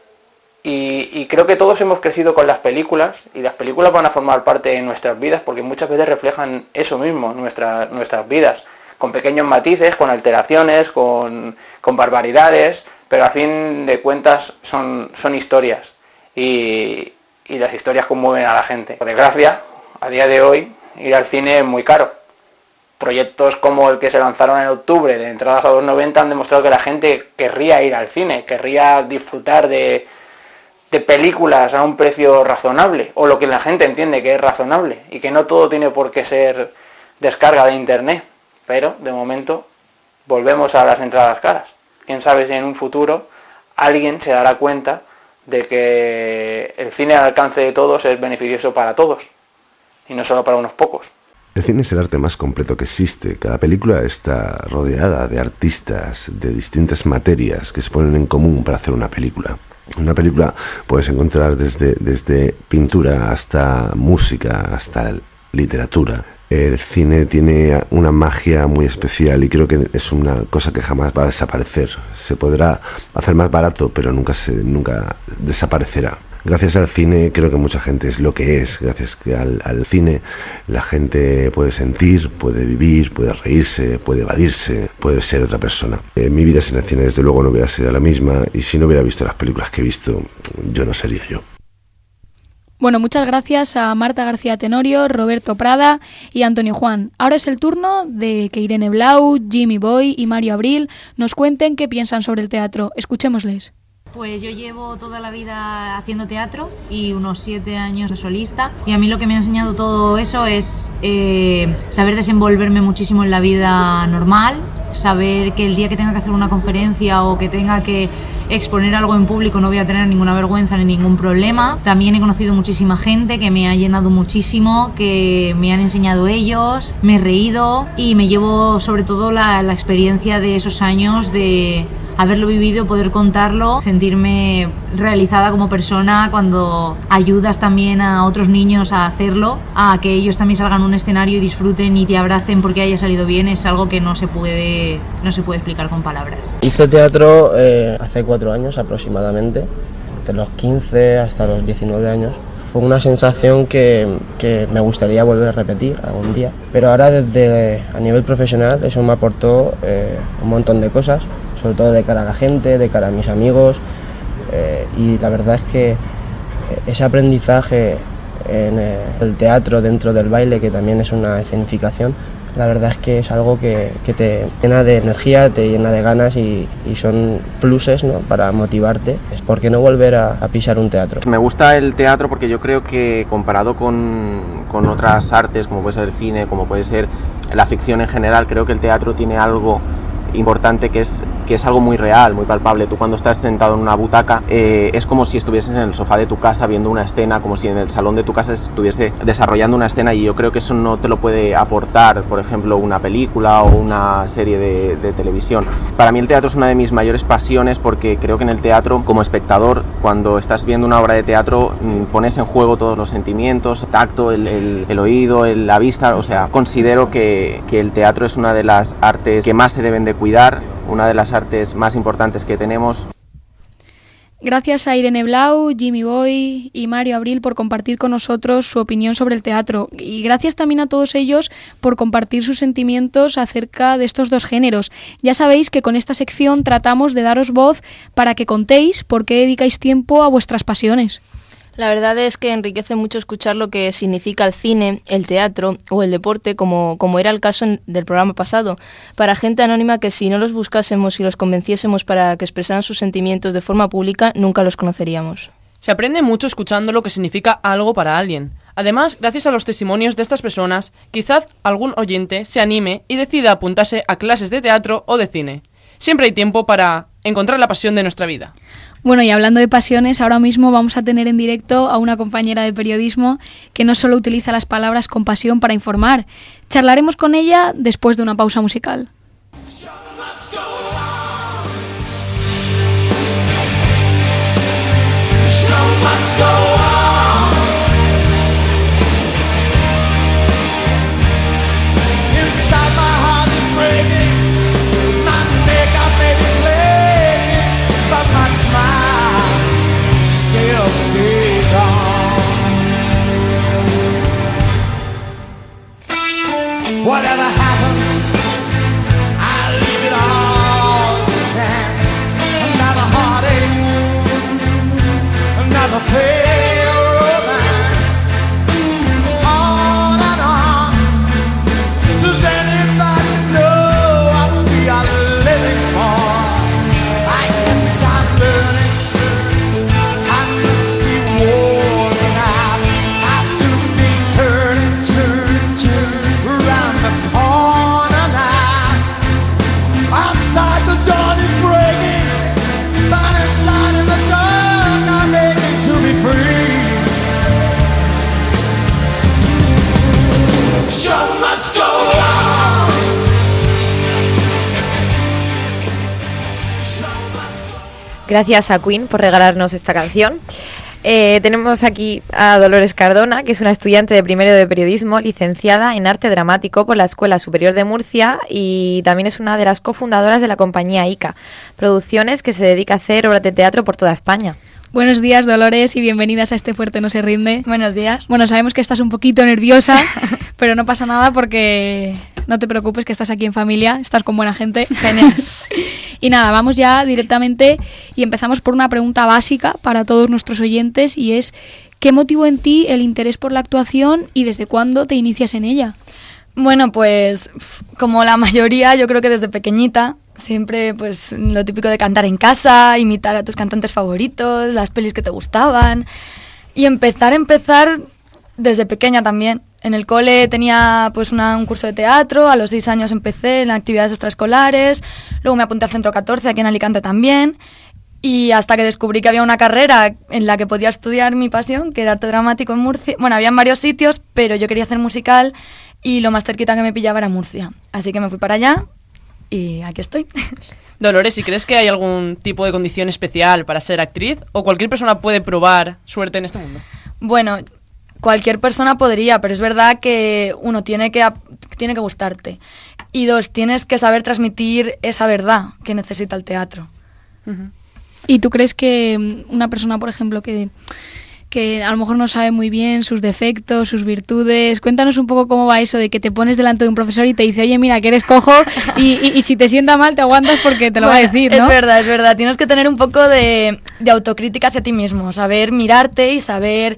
Y creo que todos hemos crecido con las películas y las películas van a formar parte de nuestras vidas porque muchas veces reflejan eso mismo, nuestras vidas, con pequeños matices, con alteraciones, con barbaridades, pero a fin de cuentas son historias y las historias conmueven a la gente. Por desgracia, a día de hoy ir al cine es muy caro. Proyectos como el que se lanzaron en octubre de entradas a 2,90 han demostrado que la gente querría ir al cine, querría disfrutar de películas a un precio razonable, o lo que la gente entiende que es razonable, y que no todo tiene por qué ser descarga de internet, pero de momento volvemos a las entradas caras. Quién sabe si en un futuro alguien se dará cuenta de que el cine al alcance de todos es beneficioso para todos, y no solo para unos pocos. El cine es el arte más completo que existe. Cada película está rodeada de artistas de distintas materias que se ponen en común para hacer una película. En una película puedes encontrar desde pintura hasta música, hasta literatura. El cine tiene una magia muy especial y creo que es una cosa que jamás va a desaparecer. Se podrá hacer más barato, pero nunca desaparecerá. Gracias al cine creo que mucha gente es lo que es. Gracias al cine la gente puede sentir, puede vivir, puede reírse, puede evadirse, puede ser otra persona. Mi vida sin el cine desde luego no hubiera sido la misma y si no hubiera visto las películas que he visto, yo no sería yo. Bueno, muchas gracias a Marta García Tenorio, Roberto Prada y Antonio Juan. Ahora es el turno de que Irene Blau, Jimmy Boy y Mario Abril nos cuenten qué piensan sobre el teatro. Escuchémosles. Pues yo llevo toda la vida haciendo teatro y unos 7 años de solista y a mí lo que me ha enseñado todo eso es saber desenvolverme muchísimo en la vida normal, saber que el día que tenga que hacer una conferencia o que tenga que exponer algo en público no voy a tener ninguna vergüenza ni ningún problema. También he conocido muchísima gente que me ha llenado muchísimo, que me han enseñado ellos, me he reído y me llevo sobre todo la experiencia de esos años de haberlo vivido, poder contarlo, sentirme realizada como persona cuando ayudas también a otros niños a hacerlo, a que ellos también salgan a un escenario y disfruten y te abracen porque haya salido bien, es algo que no se puede explicar con palabras. Hice teatro hace 4 años aproximadamente, entre los 15 hasta los 19 años. Fue una sensación que me gustaría volver a repetir algún día, pero ahora a nivel profesional eso me aportó un montón de cosas, sobre todo de cara a la gente, de cara a mis amigos, y la verdad es que ese aprendizaje en el teatro dentro del baile, que también es una escenificación, la verdad es que es algo que te llena de energía, te llena de ganas y son pluses, ¿no?, para motivarte. ¿Por qué no volver a pisar un teatro? Me gusta el teatro porque yo creo que comparado con otras artes, como puede ser el cine, como puede ser la ficción en general, creo que el teatro tiene algo importante que es algo muy real, muy palpable. Tú cuando estás sentado en una butaca es como si estuvieses en el sofá de tu casa viendo una escena, como si en el salón de tu casa estuviese desarrollando una escena, y yo creo que eso no te lo puede aportar, por ejemplo, una película o una serie de televisión. Para mí el teatro es una de mis mayores pasiones porque creo que en el teatro, como espectador, cuando estás viendo una obra de teatro, pones en juego todos los sentimientos, el tacto, el oído, la vista. O sea, considero que el teatro es una de las artes que más se deben de cuidar, una de las artes más importantes que tenemos. Gracias a Irene Blau, Jimmy Boy y Mario Abril por compartir con nosotros su opinión sobre el teatro, y gracias también a todos ellos por compartir sus sentimientos acerca de estos dos géneros. Ya sabéis que con esta sección tratamos de daros voz para que contéis por qué dedicáis tiempo a vuestras pasiones. La verdad es que enriquece mucho escuchar lo que significa el cine, el teatro o el deporte, como era el caso del programa pasado, para gente anónima que si no los buscásemos y los convenciésemos para que expresaran sus sentimientos de forma pública, nunca los conoceríamos. Se aprende mucho escuchando lo que significa algo para alguien. Además, gracias a los testimonios de estas personas, quizás algún oyente se anime y decida apuntarse a clases de teatro o de cine. Siempre hay tiempo para encontrar la pasión de nuestra vida. Bueno, y hablando de pasiones, ahora mismo vamos a tener en directo a una compañera de periodismo que no solo utiliza las palabras con pasión para informar. Charlaremos con ella después de una pausa musical. Whatever happens, I leave it all to chance. Another heartache, another failed romance. On and on. Does anybody know what we are living for? I guess I'm learning. I must be worn out. I'll soon be turning around the corner now. Outside the dawn is breaking, but inside in the dark I'm aching to be free. Show must go on. Gracias a Queen por regalarnos esta canción. Tenemos aquí a Dolores Cardona, que es una estudiante de primero de periodismo, licenciada en arte dramático por la Escuela Superior de Murcia y también es una de las cofundadoras de la compañía ICA, Producciones, que se dedica a hacer obras de teatro por toda España. Buenos días, Dolores, y bienvenidas a Este Fuerte No Se Rinde. Buenos días. Bueno, sabemos que estás un poquito nerviosa, pero no pasa nada porque no te preocupes, que estás aquí en familia, estás con buena gente. Genial. Y nada, vamos ya directamente y empezamos por una pregunta básica para todos nuestros oyentes y es ¿qué motivó en ti el interés por la actuación y desde cuándo te inicias en ella? Bueno, pues como la mayoría, yo creo que desde pequeñita, siempre pues lo típico de cantar en casa, imitar a tus cantantes favoritos, las pelis que te gustaban y empezar desde pequeña también. En el cole tenía pues un curso de teatro, a los 6 años empecé en actividades extraescolares, luego me apunté al Centro 14 aquí en Alicante también y hasta que descubrí que había una carrera en la que podía estudiar mi pasión, que era arte dramático en Murcia. Bueno, había en varios sitios, pero yo quería hacer musical y lo más cerquita que me pillaba era Murcia. Así que me fui para allá y aquí estoy. Dolores, ¿y crees que hay algún tipo de condición especial para ser actriz o cualquier persona puede probar suerte en este mundo? Bueno, cualquier persona podría, pero es verdad que uno tiene que gustarte. Y 2, tienes que saber transmitir esa verdad que necesita el teatro. Uh-huh. ¿Y tú crees que una persona, por ejemplo, que a lo mejor no sabe muy bien sus defectos, sus virtudes, cuéntanos un poco cómo va eso de que te pones delante de un profesor y te dice, oye, mira, que eres cojo y si te sienta mal te aguantas porque te lo va a decir, ¿no? Es verdad. Tienes que tener un poco de autocrítica hacia ti mismo, saber mirarte y saber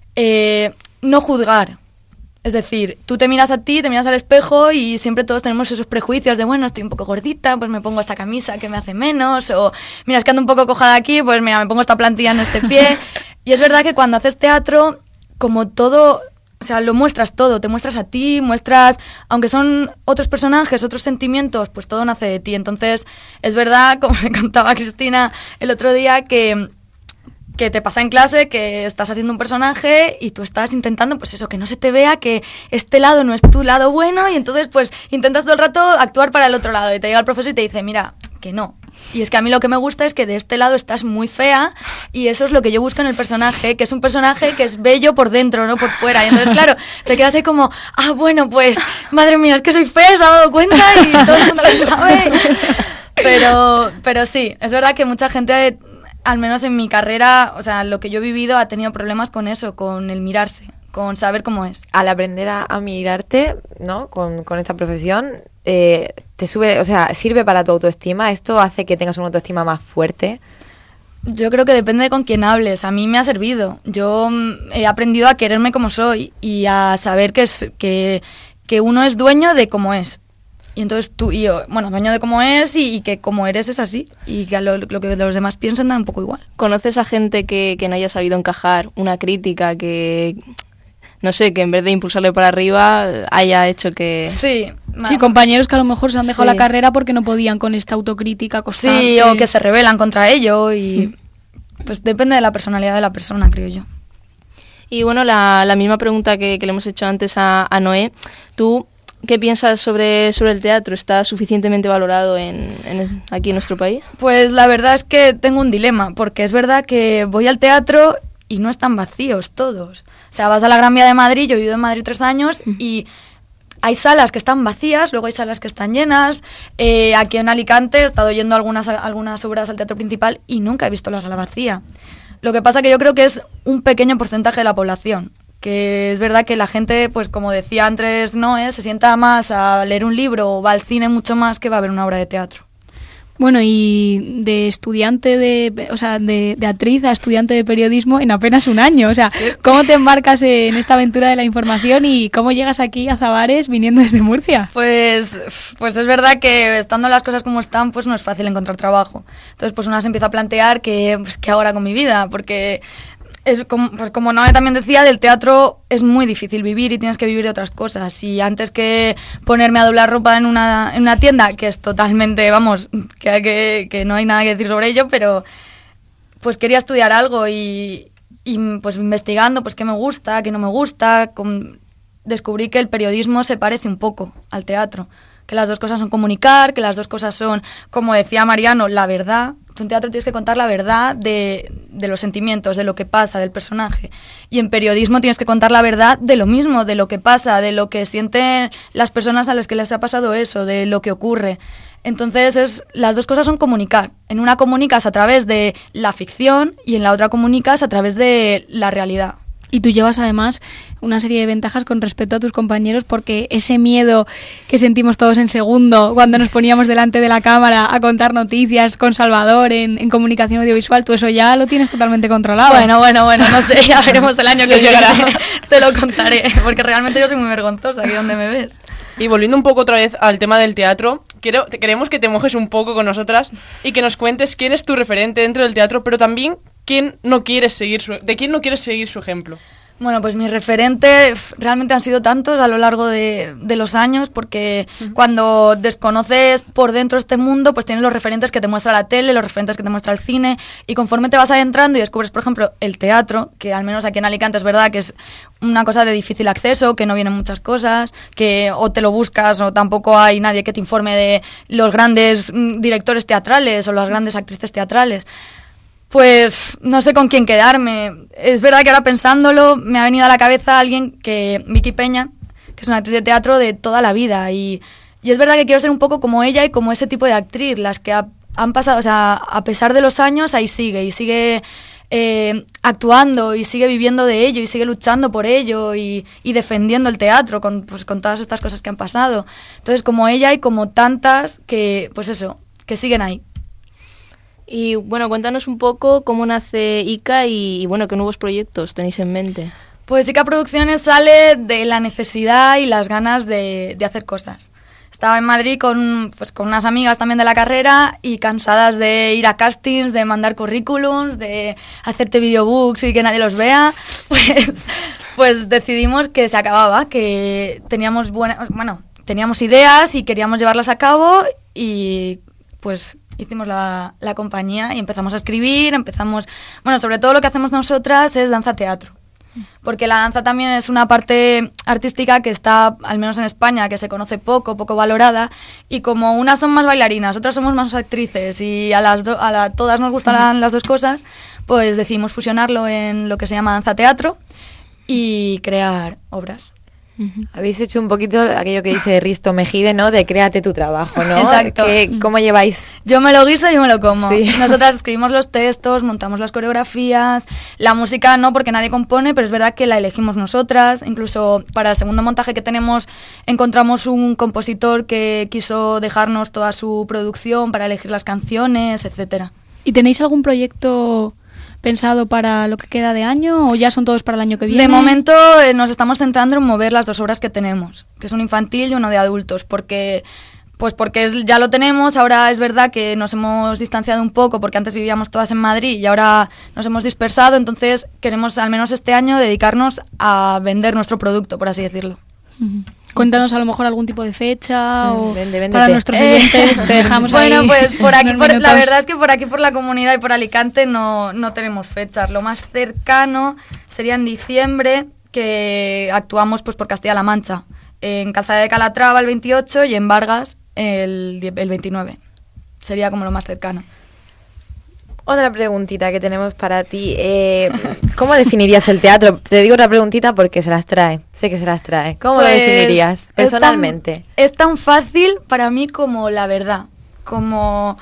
no juzgar. Es decir, tú te miras a ti, te miras al espejo y siempre todos tenemos esos prejuicios de, bueno, estoy un poco gordita, pues me pongo esta camisa que me hace menos, o mira, es que ando un poco coja de aquí, pues mira, me pongo esta plantilla en este pie. Y es verdad que cuando haces teatro, como todo, o sea, lo muestras todo, te muestras a ti, muestras, aunque son otros personajes, otros sentimientos, pues todo nace de ti. Entonces, es verdad, como me contaba Cristina el otro día, que te pasa en clase que estás haciendo un personaje y tú estás intentando, pues eso, que no se te vea, que este lado no es tu lado bueno y entonces pues intentas todo el rato actuar para el otro lado y te llega el profesor y te dice, mira, que no. Y es que a mí lo que me gusta es que de este lado estás muy fea y eso es lo que yo busco en el personaje, que es un personaje que es bello por dentro, no por fuera. Y entonces, claro, te quedas ahí como, bueno, pues, madre mía, es que soy fea, se ha dado cuenta y todo el mundo lo sabe. Pero sí, es verdad que mucha gente, al menos en mi carrera, o sea, lo que yo he vivido ha tenido problemas con eso, con el mirarse, con saber cómo es. Al aprender a mirarte, ¿no? Con esta profesión, te sube, o sea, sirve para tu autoestima. ¿Esto hace que tengas una autoestima más fuerte? Yo creo que depende de con quién hables. A mí me ha servido. Yo he aprendido a quererme como soy y a saber que uno es dueño de cómo es. Y entonces dueño de cómo es y que como eres es así. Y que lo que los demás piensan da un poco igual. ¿Conoces a gente que no haya sabido encajar una crítica que, no sé, que en vez de impulsarle para arriba haya hecho que... Sí, compañeros que a lo mejor se han dejado la carrera porque no podían con esta autocrítica constante. Sí, o que se rebelan contra ello y pues depende de la personalidad de la persona, creo yo. Y bueno, la misma pregunta que le hemos hecho antes a Noé. ¿Tú qué piensas sobre el teatro? ¿Está suficientemente valorado aquí en nuestro país? Pues la verdad es que tengo un dilema, porque es verdad que voy al teatro y no están vacíos todos. O sea, vas a la Gran Vía de Madrid, yo he vivido en Madrid 3 años y hay salas que están vacías, luego hay salas que están llenas. Aquí en Alicante he estado yendo algunas obras al teatro principal y nunca he visto la sala vacía. Lo que pasa que yo creo que es un pequeño porcentaje de la población, que es verdad que la gente, pues como decía antes Noé, se sienta más a leer un libro o va al cine mucho más que va a ver una obra de teatro. Bueno, y de estudiante de actriz a estudiante de periodismo en apenas un año. O sea, ¿cómo te embarcas en esta aventura de la información y cómo llegas aquí a Zavares viniendo desde Murcia? Pues es verdad que estando las cosas como están, pues no es fácil encontrar trabajo. Entonces, pues una se empieza a plantear ¿qué ahora con mi vida? Porque como Noé también decía, del teatro es muy difícil vivir y tienes que vivir de otras cosas. Y antes que ponerme a doblar ropa en una tienda, que es totalmente, que no hay nada que decir sobre ello, pero pues quería estudiar algo y pues investigando pues qué me gusta, qué no me gusta, descubrí que el periodismo se parece un poco al teatro, que las dos cosas son comunicar, que las dos cosas son, como decía Mariano, la verdad. En teatro tienes que contar la verdad de los sentimientos, de lo que pasa, del personaje. Y en periodismo tienes que contar la verdad de lo mismo, de lo que pasa, de lo que sienten las personas a las que les ha pasado eso, de lo que ocurre. Entonces las dos cosas son comunicar. En una comunicas a través de la ficción y en la otra comunicas a través de la realidad. Y tú llevas además una serie de ventajas con respecto a tus compañeros, porque ese miedo que sentimos todos en segundo cuando nos poníamos delante de la cámara a contar noticias con Salvador en comunicación audiovisual, tú eso ya lo tienes totalmente controlado. Bueno, no sé, ya veremos el año que viene, te lo contaré, porque realmente yo soy muy vergonzosa aquí donde me ves. Y volviendo un poco otra vez al tema del teatro, queremos que te mojes un poco con nosotras y que nos cuentes quién es tu referente dentro del teatro, pero también de quién no quieres seguir su ejemplo. Bueno, pues mis referentes realmente han sido tantos a lo largo de los años, porque cuando desconoces por dentro este mundo, pues tienes los referentes que te muestra la tele, los referentes que te muestra el cine, y conforme te vas adentrando y descubres, por ejemplo, el teatro, que al menos aquí en Alicante es verdad que es una cosa de difícil acceso, que no vienen muchas cosas, que o te lo buscas o tampoco hay nadie que te informe de los grandes directores teatrales o las grandes actrices teatrales. Pues no sé con quién quedarme. Es verdad que ahora pensándolo me ha venido a la cabeza Vicky Peña, que es una actriz de teatro de toda la vida. Y es verdad que quiero ser un poco como ella y como ese tipo de actriz, las que han pasado, o sea, a pesar de los años, ahí sigue actuando y sigue viviendo de ello y sigue luchando por ello y defendiendo el teatro con todas estas cosas que han pasado. Entonces, como ella y como tantas que siguen ahí. Y bueno, cuéntanos un poco cómo nace ICA y bueno, qué nuevos proyectos tenéis en mente. Pues ICA Producciones sale de la necesidad y las ganas de hacer cosas. Estaba en Madrid con unas amigas también de la carrera y cansadas de ir a castings, de mandar currículums, de hacerte videobooks y que nadie los vea, pues decidimos que se acababa, que teníamos teníamos ideas y queríamos llevarlas a cabo y pues hicimos la compañía y empezamos a escribir, sobre todo lo que hacemos nosotras es danza-teatro, porque la danza también es una parte artística que está, al menos en España, que se conoce poco valorada, y como unas son más bailarinas, otras somos más actrices y a todas nos gustan las dos cosas, pues decidimos fusionarlo en lo que se llama danza-teatro y crear obras. Habéis hecho un poquito aquello que dice Risto Mejide, ¿no? De créate tu trabajo, ¿no? Exacto. ¿Cómo lleváis? Yo me lo guiso y yo me lo como. Sí. Nosotras escribimos los textos, montamos las coreografías, la música no, porque nadie compone, pero es verdad que la elegimos nosotras. Incluso para el segundo montaje que tenemos encontramos un compositor que quiso dejarnos toda su producción para elegir las canciones, etcétera. ¿Y tenéis algún proyecto pensado para lo que queda de año o ya son todos para el año que viene? De momento nos estamos centrando en mover las 2 obras que tenemos, que es un infantil y uno de adultos, porque ya lo tenemos. Ahora es verdad que nos hemos distanciado un poco porque antes vivíamos todas en Madrid y ahora nos hemos dispersado, entonces queremos al menos este año dedicarnos a vender nuestro producto, por así decirlo. Cuéntanos a lo mejor algún tipo de fecha o Véndete. para nuestros oyentes te dejamos ahí. Bueno, pues por aquí, unos la minutos. verdad es que por aquí, por la comunidad y por Alicante no tenemos fechas. Lo más cercano sería en diciembre, que actuamos pues por Castilla-La Mancha, en Calzada de Calatrava el 28 y en Vargas el 29. Sería como lo más cercano. Otra preguntita que tenemos para ti. ¿Cómo definirías el teatro? Te digo otra preguntita porque se las trae. Sé que se las trae. ¿Cómo lo Pues, definirías personalmente? Es tan fácil para mí como la verdad. Como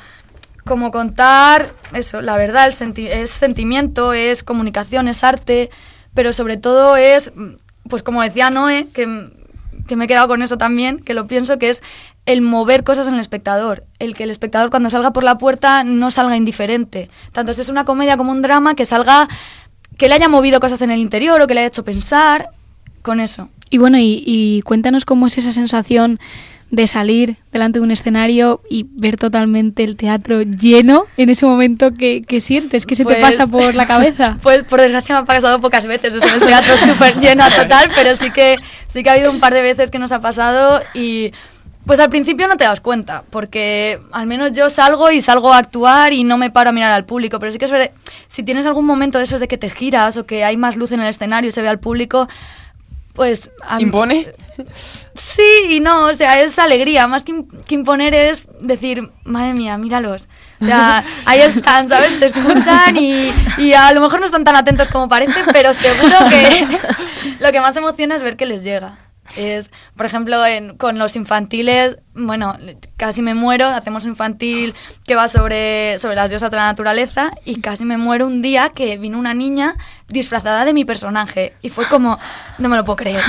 contar eso, la verdad. Es sentimiento, es comunicación, es arte. Pero sobre todo es, pues como decía Noé, que me he quedado con eso también, que lo pienso, que es el mover cosas en el espectador, el que el espectador cuando salga por la puerta no salga indiferente, tanto si es una comedia como un drama, que le haya movido cosas en el interior o que le haya hecho pensar, con eso. Y bueno, y cuéntanos cómo es esa sensación de salir delante de un escenario y ver totalmente el teatro lleno en ese momento que sientes, que se te pasa por la cabeza. Pues por desgracia me ha pasado pocas veces, o sea, el teatro es súper lleno a total, pero sí que ha habido un par de veces que nos ha pasado y pues al principio no te das cuenta, porque al menos yo salgo a actuar y no me paro a mirar al público, pero sí que es verdad, si tienes algún momento de esos de que te giras o que hay más luz en el escenario y se ve al público, pues... ¿Impone? Sí y no, o sea, es alegría, más que imponer es decir, madre mía, míralos. O sea, ahí están, ¿sabes? Te escuchan y a lo mejor no están tan atentos como parecen, pero seguro que lo que más emociona es ver que les llega. Es, por ejemplo, con los infantiles, bueno, casi me muero. Hacemos un infantil que va sobre las diosas de la naturaleza y casi me muero un día que vino una niña disfrazada de mi personaje y fue como, no me lo puedo creer.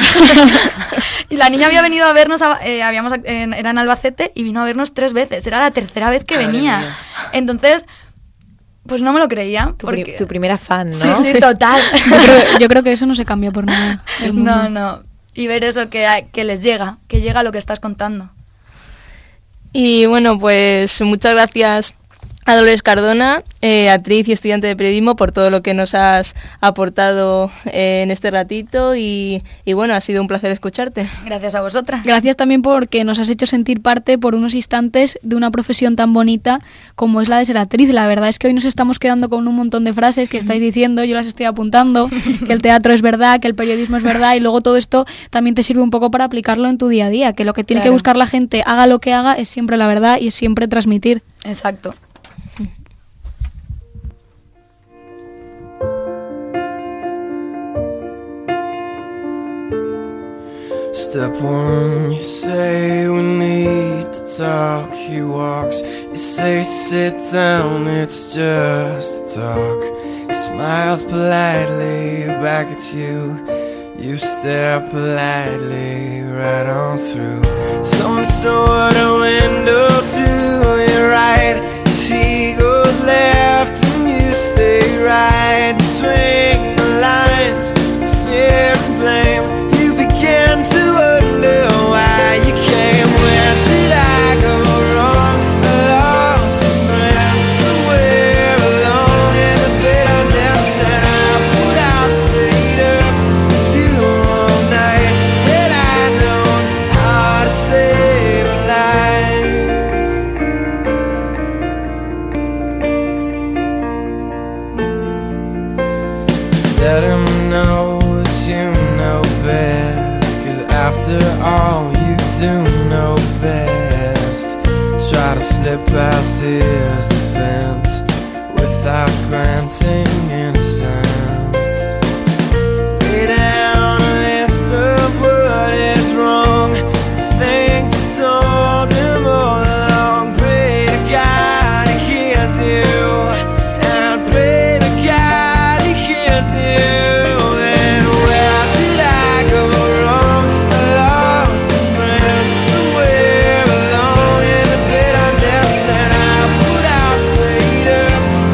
Y la niña había venido a vernos, era en Albacete y vino a vernos 3 veces, era la 3ª vez que venía. Entonces... pues no me lo creía. Tu primera fan, ¿no? Sí, total. Yo creo que eso no se cambia por nada. No. Y ver eso que les llega, que llega lo que estás contando. Y bueno, pues muchas gracias a Dolores Cardona, actriz y estudiante de periodismo, por todo lo que nos has aportado en este ratito y bueno, ha sido un placer escucharte. Gracias a vosotras. Gracias también porque nos has hecho sentir parte por unos instantes de una profesión tan bonita como es la de ser actriz. La verdad es que hoy nos estamos quedando con un montón de frases que estáis diciendo, yo las estoy apuntando, que el teatro es verdad, que el periodismo es verdad y luego todo esto también te sirve un poco para aplicarlo en tu día a día, que lo que tiene que buscar la gente, haga lo que haga, es siempre la verdad y es siempre transmitir. Exacto. Step 1, you say we need to talk. He walks, you say sit down, it's just talk. He smiles politely back at you. You stare politely right on through some sort of window to your right. As he goes left and you stay right. Between the lines, fear and blame. You begin to wonder why you came. Where did I go wrong? I lost a friend somewhere alone in the bitterness, and I put out, stayed up with you all night. Had I known how to save a life. Let him know that you know best, 'cause after all you do know best. Try to slip past his defense without granting innocence. Lay down a list of what is wrong, things you told him all along. Pray to God he hears you, and pray to God he hears you. And where did I go wrong? I lost a friend somewhere alone in the bitterness, and I put out, stayed up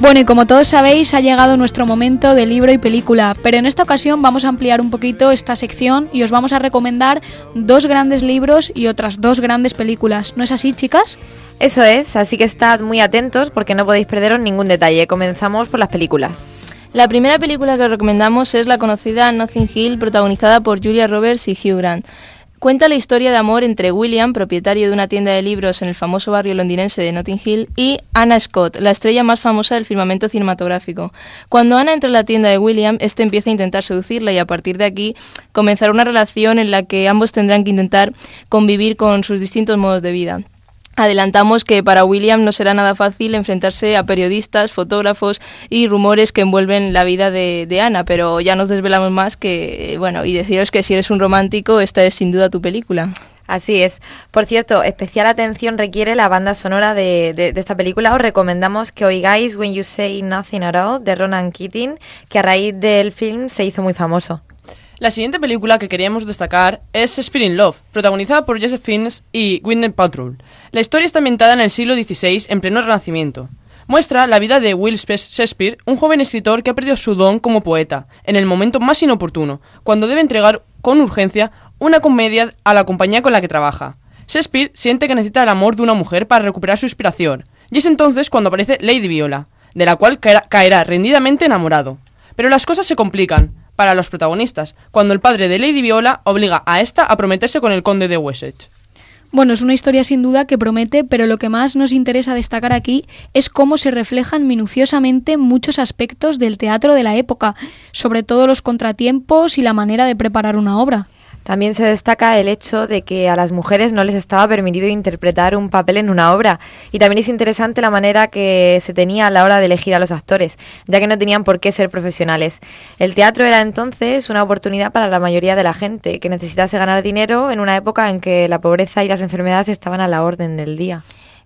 Bueno, y como todos sabéis, ha llegado nuestro momento de libro y película, pero en esta ocasión vamos a ampliar un poquito esta sección y os vamos a recomendar 2 grandes libros y otras 2 grandes películas. ¿No es así, chicas? Eso es, así que estad muy atentos porque no podéis perderos ningún detalle. Comenzamos por las películas. La primera película que os recomendamos es la conocida Notting Hill, protagonizada por Julia Roberts y Hugh Grant. Cuenta la historia de amor entre William, propietario de una tienda de libros en el famoso barrio londinense de Notting Hill, y Anna Scott, la estrella más famosa del firmamento cinematográfico. Cuando Anna entra en la tienda de William, este empieza a intentar seducirla y a partir de aquí comenzará una relación en la que ambos tendrán que intentar convivir con sus distintos modos de vida. Adelantamos que para William no será nada fácil enfrentarse a periodistas, fotógrafos y rumores que envuelven la vida de Ana, pero ya nos desvelamos más que, bueno, y deciros que si eres un romántico, esta es sin duda tu película. Así es. Por cierto, especial atención requiere la banda sonora de esta película. Os recomendamos que oigáis When You Say Nothing at All de Ronan Keating, que a raíz del film se hizo muy famoso. La siguiente película que queríamos destacar es Shakespeare in Love, protagonizada por Joseph Fiennes y Gwyneth Paltrow. La historia está ambientada en el siglo XVI, en pleno Renacimiento. Muestra la vida de Will Shakespeare, un joven escritor que ha perdido su don como poeta, en el momento más inoportuno, cuando debe entregar con urgencia una comedia a la compañía con la que trabaja. Shakespeare siente que necesita el amor de una mujer para recuperar su inspiración, y es entonces cuando aparece Lady Viola, de la cual caerá rendidamente enamorado. Pero las cosas se complican para los protagonistas, cuando el padre de Lady Viola obliga a esta a prometerse con el conde de Wessex. Bueno, es una historia sin duda que promete, pero lo que más nos interesa destacar aquí es cómo se reflejan minuciosamente muchos aspectos del teatro de la época, sobre todo los contratiempos y la manera de preparar una obra. También se destaca el hecho de que a las mujeres no les estaba permitido interpretar un papel en una obra, y también es interesante la manera que se tenía a la hora de elegir a los actores, ya que no tenían por qué ser profesionales. El teatro era entonces una oportunidad para la mayoría de la gente que necesitase ganar dinero en una época en que la pobreza y las enfermedades estaban a la orden del día.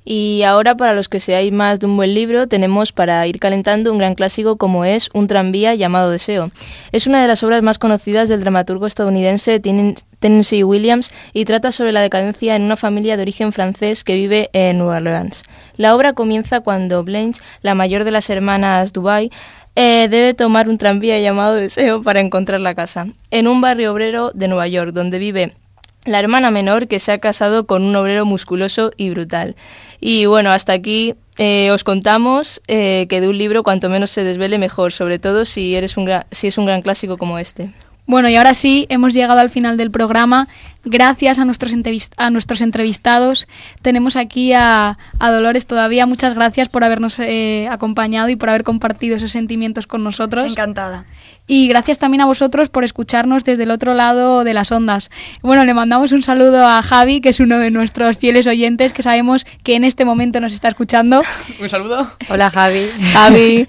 Y ahora, para los que seáis más de un buen libro, tenemos para ir calentando un gran clásico como es Un tranvía llamado Deseo. Es una de las obras más conocidas del dramaturgo estadounidense Tennessee Williams y trata sobre la decadencia en una familia de origen francés que vive en Nueva Orleans. La obra comienza cuando Blanche, la mayor de las hermanas Dubai, debe tomar un tranvía llamado Deseo para encontrar la casa, en un barrio obrero de Nueva York, donde vive la hermana menor que se ha casado con un obrero musculoso y brutal. Y bueno, hasta aquí os contamos que de un libro cuanto menos se desvele mejor, sobre todo si es un gran clásico como este. Bueno, y ahora sí, hemos llegado al final del programa. Gracias a nuestros entrevistados. Tenemos aquí a Dolores todavía. Muchas gracias por habernos acompañado y por haber compartido esos sentimientos con nosotros. Encantada. Y gracias también a vosotros por escucharnos desde el otro lado de las ondas. Bueno, le mandamos un saludo a Javi, que es uno de nuestros fieles oyentes, que sabemos que en este momento nos está escuchando. Un saludo. Hola, Javi. Javi.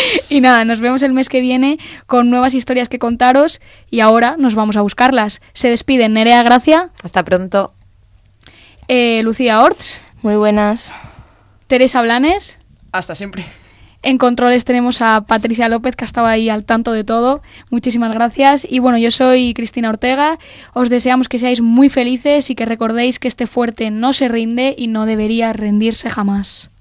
Y nada, nos vemos el mes que viene con nuevas historias que contaros y ahora nos vamos a buscarlas. Se despiden Nerea Gracia. Hasta pronto. Lucía Orts. Muy buenas. Teresa Blanes. Hasta siempre. En controles tenemos a Patricia López, que estaba ahí al tanto de todo. Muchísimas gracias. Y bueno, yo soy Cristina Ortega. Os deseamos que seáis muy felices y que recordéis que este fuerte no se rinde y no debería rendirse jamás.